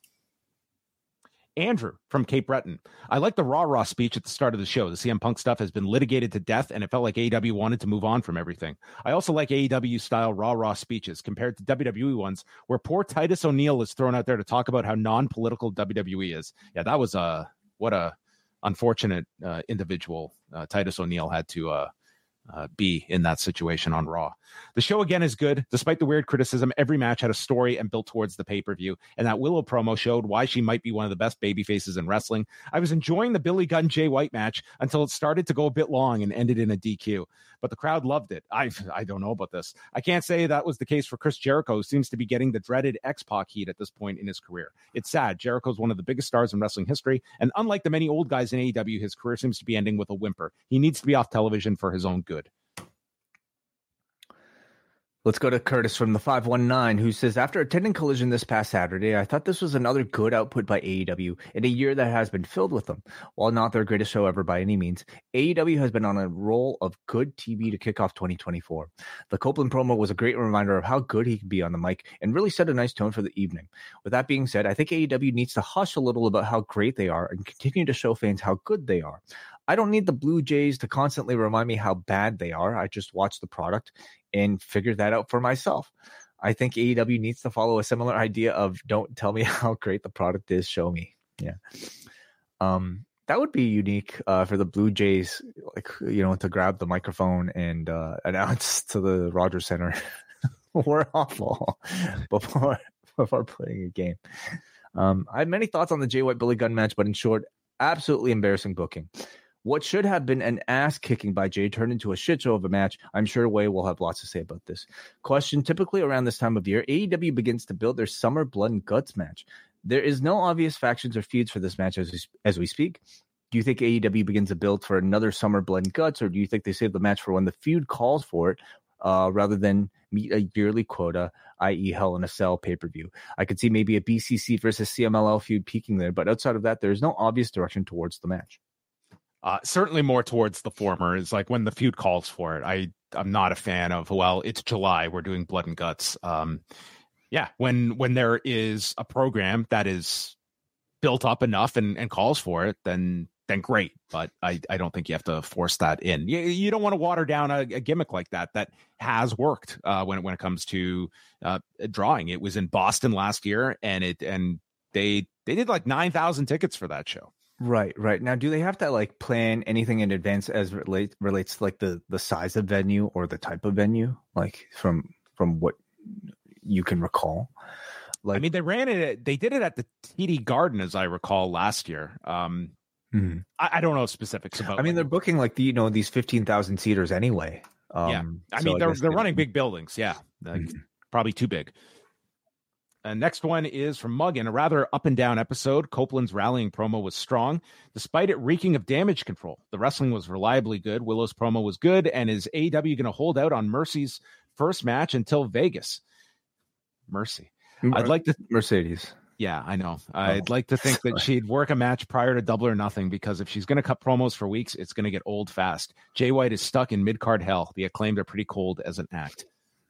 Andrew from Cape Breton. I like the Raw Raw speech at the start of the show. The C M Punk stuff has been litigated to death, and it felt like A E W wanted to move on from everything. I also like A E W style Raw Raw speeches compared to W W E ones where poor Titus O'Neil is thrown out there to talk about how non-political W W E is. Yeah, that was a, what a unfortunate uh, individual uh, Titus O'Neil had to uh, Uh, be in that situation on Raw. The show again is good. Despite the weird criticism, every match had a story and built towards the pay-per-view, and that Willow promo showed why she might be one of the best baby faces in wrestling. I was enjoying the Billy Gunn Jay White match until it started to go a bit long and ended in a D Q, but the crowd loved it. I I don't know about this. I can't say that was the case for Chris Jericho, who seems to be getting the dreaded X-Pac heat at this point in his career. It's sad. Jericho's one of the biggest stars in wrestling history, and unlike the many old guys in A E W, his career seems to be ending with a whimper. He needs to be off television for his own good. Let's go to Curtis from the five one nine, who says, after attending Collision this past Saturday, I thought this was another good output by A E W in a year that has been filled with them. While not their greatest show ever by any means, A E W has been on a roll of good T V to kick off twenty twenty-four. The Copeland promo was a great reminder of how good he can be on the mic and really set a nice tone for the evening. With that being said, I think A E W needs to hush a little about how great they are and continue to show fans how good they are. I don't need the Blue Jays to constantly remind me how bad they are. I just watch the product and figure that out for myself. I think A E W needs to follow a similar idea of don't tell me how great the product is, show me. Yeah. Um, that would be unique uh, for the Blue Jays, like, you know, to grab the microphone and uh, announce to the Rogers Center, we're awful before, before playing a game. Um, I had many thoughts on the Jay White Billy Gunn match, but in short, absolutely embarrassing booking. What should have been an ass kicking by Jay turned into a shit show of a match. I'm sure Way will have lots to say about this. Question: typically around this time of year, A E W begins to build their summer blood and guts match. There is no obvious factions or feuds for this match as we, as we speak. Do you think A E W begins to build for another summer blood and guts, or do you think they save the match for when the feud calls for it, uh, rather than meet a yearly quota, that is. Hell in a Cell pay-per-view? I could see maybe a B C C versus C M L L feud peaking there, but outside of that, there is no obvious direction towards the match. Uh, certainly more towards the former, is like when the feud calls for it. I, I'm not a fan of, well, it's July, we're doing blood and guts. Um, yeah, when when there is a program that is built up enough and, and calls for it, then then great. But I, I don't think you have to force that in. You, you don't want to water down a, a gimmick like that that has worked uh, when, when it comes to uh, drawing. It was in Boston last year, and it and they they did like nine thousand tickets for that show. Right, right. Now, do they have to like plan anything in advance as relate relates to like the, the size of venue or the type of venue, like from from what you can recall? Like, I mean, they ran it. They did it at the T D Garden, as I recall, last year. Um, mm-hmm. I, I don't know specifics about. I mean, like, they're booking like the you know these fifteen thousand seaters anyway. Um, yeah, I so mean, I they're guess they're they, running big buildings. Yeah, like, mm-hmm. probably too big. And next one is from Muggin. A rather up and down episode. Copeland's rallying promo was strong, despite it reeking of damage control. The wrestling was reliably good. Willow's promo was good. And is A E W going to hold out on Mercy's first match until Vegas? mercy. Mer- I'd like to Mercedes. Yeah, I know. I'd like to think that she'd work a match prior to Double or Nothing, because if she's going to cut promos for weeks, it's going to get old fast. Jay White is stuck in mid-card hell. The Acclaimed are pretty cold as an act.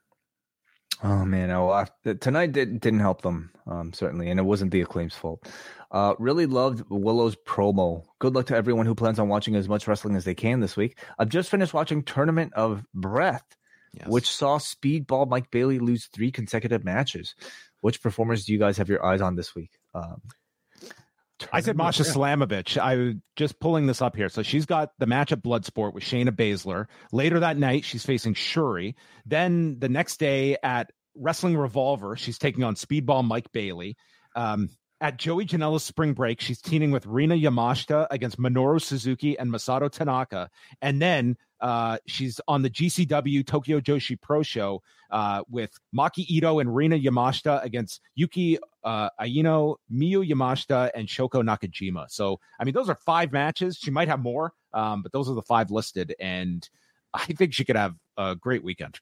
Oh, man. I, tonight did, didn't help them, um, certainly, and it wasn't the Acclaim's fault. Uh, really loved Willow's promo. Good luck to everyone who plans on watching as much wrestling as they can this week. I've just finished watching Tournament of Breath, yes. which saw Speedball Mike Bailey lose three consecutive matches. Which performers do you guys have your eyes on this week? Um, I said Masha Slamovich. I was just pulling this up here. So she's got the match at Bloodsport with Shayna Baszler. Later that night, she's facing Shuri. Then the next day at Wrestling Revolver, she's taking on Speedball Mike Bailey. Um, at Joey Janela's Spring Break, she's teaming with Rina Yamashita against Minoru Suzuki and Masato Tanaka. And then uh, she's on the G C W Tokyo Joshi Pro Show uh, with Maki Ito and Rina Yamashita against Yuki uh, Aino, Miyu Yamashita, and Shoko Nakajima. So, I mean, those are five matches. She might have more, um, but those are the five listed. And I think she could have a great weekend.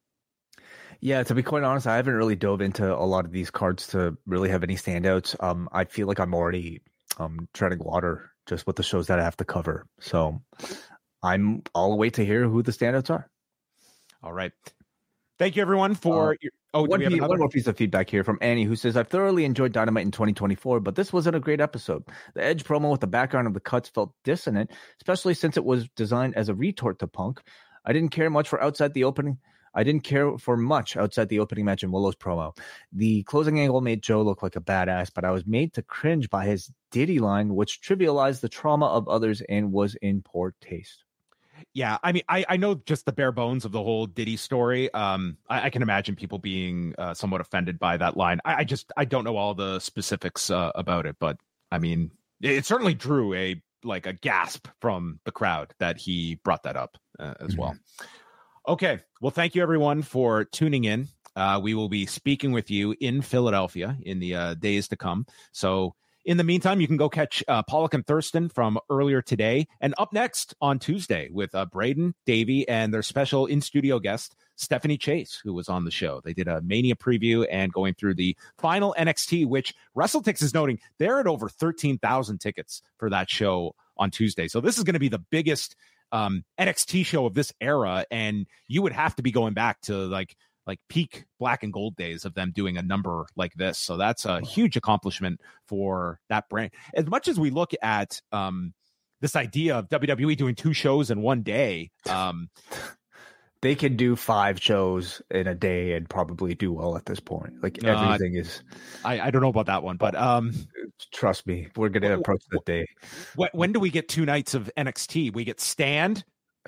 Yeah, to be quite honest, I haven't really dove into a lot of these cards to really have any standouts. Um, I feel like I'm already um, treading water just with the shows that I have to cover. So I'm I'll wait to hear who the standouts are. All right. Thank you, everyone, for uh, your... Oh, one, piece, one more piece of feedback here from Annie, who says, I've thoroughly enjoyed Dynamite in twenty twenty-four, but this wasn't a great episode. The Edge promo with the background of the cuts felt dissonant, especially since it was designed as a retort to Punk. I didn't care much for outside the opening... I didn't care for much outside the opening match in Willow's promo. The closing angle made Joe look like a badass, but I was made to cringe by his Diddy line, which trivialized the trauma of others and was in poor taste. Yeah, I mean, I, I know just the bare bones of the whole Diddy story. Um, I, I can imagine people being uh, somewhat offended by that line. I, I just I don't know all the specifics uh, about it, but I mean, it certainly drew a like a gasp from the crowd that he brought that up uh, as mm-hmm. well. Okay. Well, thank you, everyone, for tuning in. Uh, we will be speaking with you in Philadelphia in the uh, days to come. So in the meantime, you can go catch uh, Pollock and Thurston from earlier today. And up next on Tuesday with uh, Braden, Davey, and their special in-studio guest, Stephanie Chase, who was on the show. They did a Mania preview and going through the final N X T, which WrestleTix is noting they're at over thirteen thousand tickets for that show on Tuesday. So this is going to be the biggest um N X T show of this era, and you would have to be going back to like like peak Black and Gold days of them doing a number like this. So that's a huge accomplishment for that brand. As much as we look at um this idea of W W E doing two shows in one day, um they can do five shows in a day and probably do well at this point. Like everything uh, is I, I don't know about that one, but um trust me, we're gonna approach the day. When, when do we get two nights of N X T? We get Stand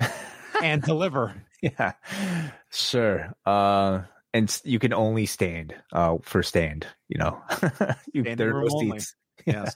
and Deliver. Yeah, sure. Uh and you can only stand uh for Stand, you know. you, there are no seats. Yes.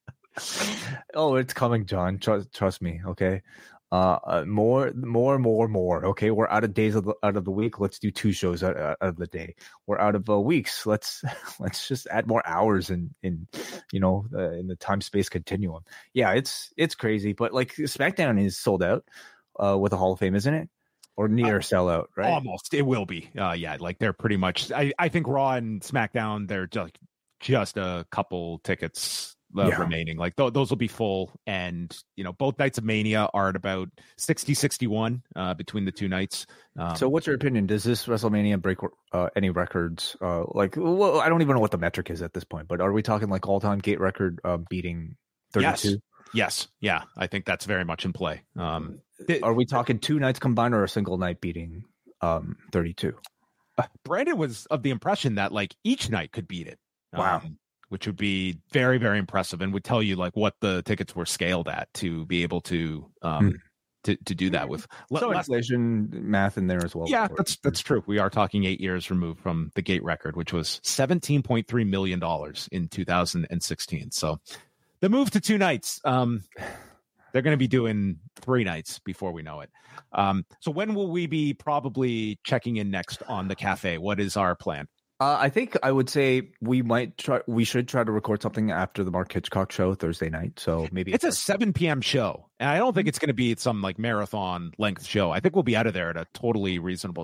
Oh, it's coming, John. Trust, trust me, okay. Uh, uh, more, more, more, more. Okay, we're out of days of the, out of the week. Let's do two shows out, out of the day. We're out of uh, weeks. Let's let's just add more hours in in you know uh, in the time space continuum. Yeah, it's it's crazy, but like SmackDown is sold out uh, with a Hall of Fame, isn't it? Or near uh, sellout, right? Almost, it will be. Uh, yeah, like they're pretty much. I I think Raw and SmackDown, they're just just a couple tickets. Uh, yeah. remaining like th- those will be full, and you know both nights of Mania are at about sixty sixty-one uh between the two nights. Um, so what's your opinion? Does this WrestleMania break uh, any records? Uh like well, I don't even know what the metric is at this point, but are we talking like all-time gate record uh, beating thirty-two? Yes. yes yeah I think that's very much in play. Um th- are we talking two nights combined or a single night beating um thirty-two? uh, Brandon was of the impression that like each night could beat it. Wow. um, which would be very, very impressive and would tell you like what the tickets were scaled at to be able to um, mm. to, to do that with. So less, inflation math in there as well. Yeah, that's that's true. We are talking eight years removed from the gate record, which was seventeen point three million dollars in two thousand sixteen. So the move to two nights, um, they're going to be doing three nights before we know it. Um, so when will we be probably checking in next on the cafe? What is our plan? Uh, I think I would say we might try. We should try to record something after the Mark Hitchcock show Thursday night. So maybe it's a seven p.m. show, and I don't think it's going to be some like marathon length show. I think we'll be out of there at a totally reasonable time.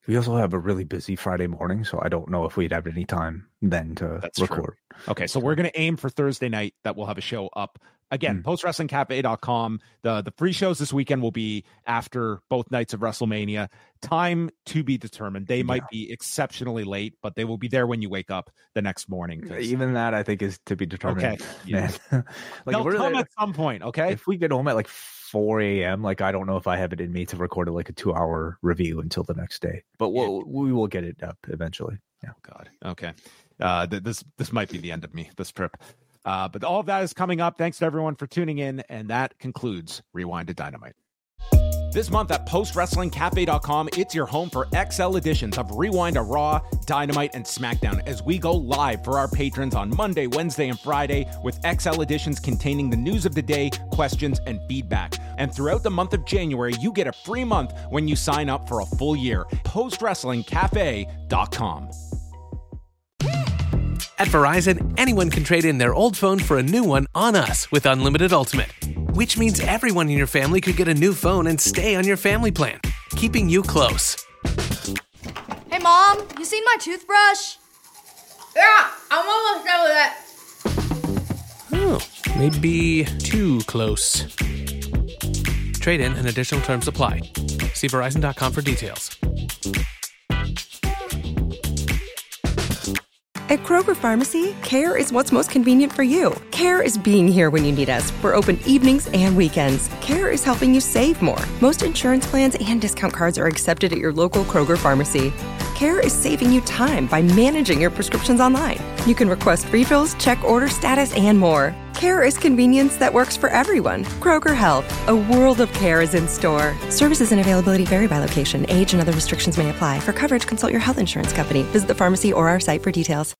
We also have a really busy Friday morning, so I don't know if we'd have any time then to That's record. True. Okay, so we're going to aim for Thursday night that we'll have a show up. Again, mm. post wrestling cafe dot com. The, the free shows this weekend will be after both nights of WrestleMania. Time to be determined. They might yeah. be exceptionally late, but they will be there when you wake up the next morning. Even that, I think, is to be determined. Okay. Yeah. like They'll come there, at some point, okay? If we get home at like four a.m., like I don't know if I have it in me to record like a two-hour review until the next day. But we'll, yeah. we will get it up eventually. Yeah. Oh, God. Okay. Uh, th- this this might be the end of me, this trip. Uh, but all of that is coming up. Thanks to everyone for tuning in. And that concludes Rewind to Dynamite. This month at post wrestling cafe dot com, it's your home for X L editions of Rewind to Raw, Dynamite, and SmackDown as we go live for our patrons on Monday, Wednesday, and Friday with X L editions containing the news of the day, questions, and feedback. And throughout the month of January, you get a free month when you sign up for a full year. post wrestling cafe dot com. At Verizon, anyone can trade in their old phone for a new one on us with Unlimited Ultimate, which means everyone in your family could get a new phone and stay on your family plan, keeping you close. Hey, Mom, you seen my toothbrush? Yeah, I'm almost done with it. Oh, maybe too close. Trade in and additional terms apply. See Verizon dot com for details. At Kroger Pharmacy, care is what's most convenient for you. Care is being here when you need us. We're open evenings and weekends. Care is helping you save more. Most insurance plans and discount cards are accepted at your local Kroger Pharmacy. Care is saving you time by managing your prescriptions online. You can request refills, check order status, and more. Care is convenience that works for everyone. Kroger Health, a world of care is in store. Services and availability vary by location. Age and other restrictions may apply. For coverage, consult your health insurance company. Visit the pharmacy or our site for details.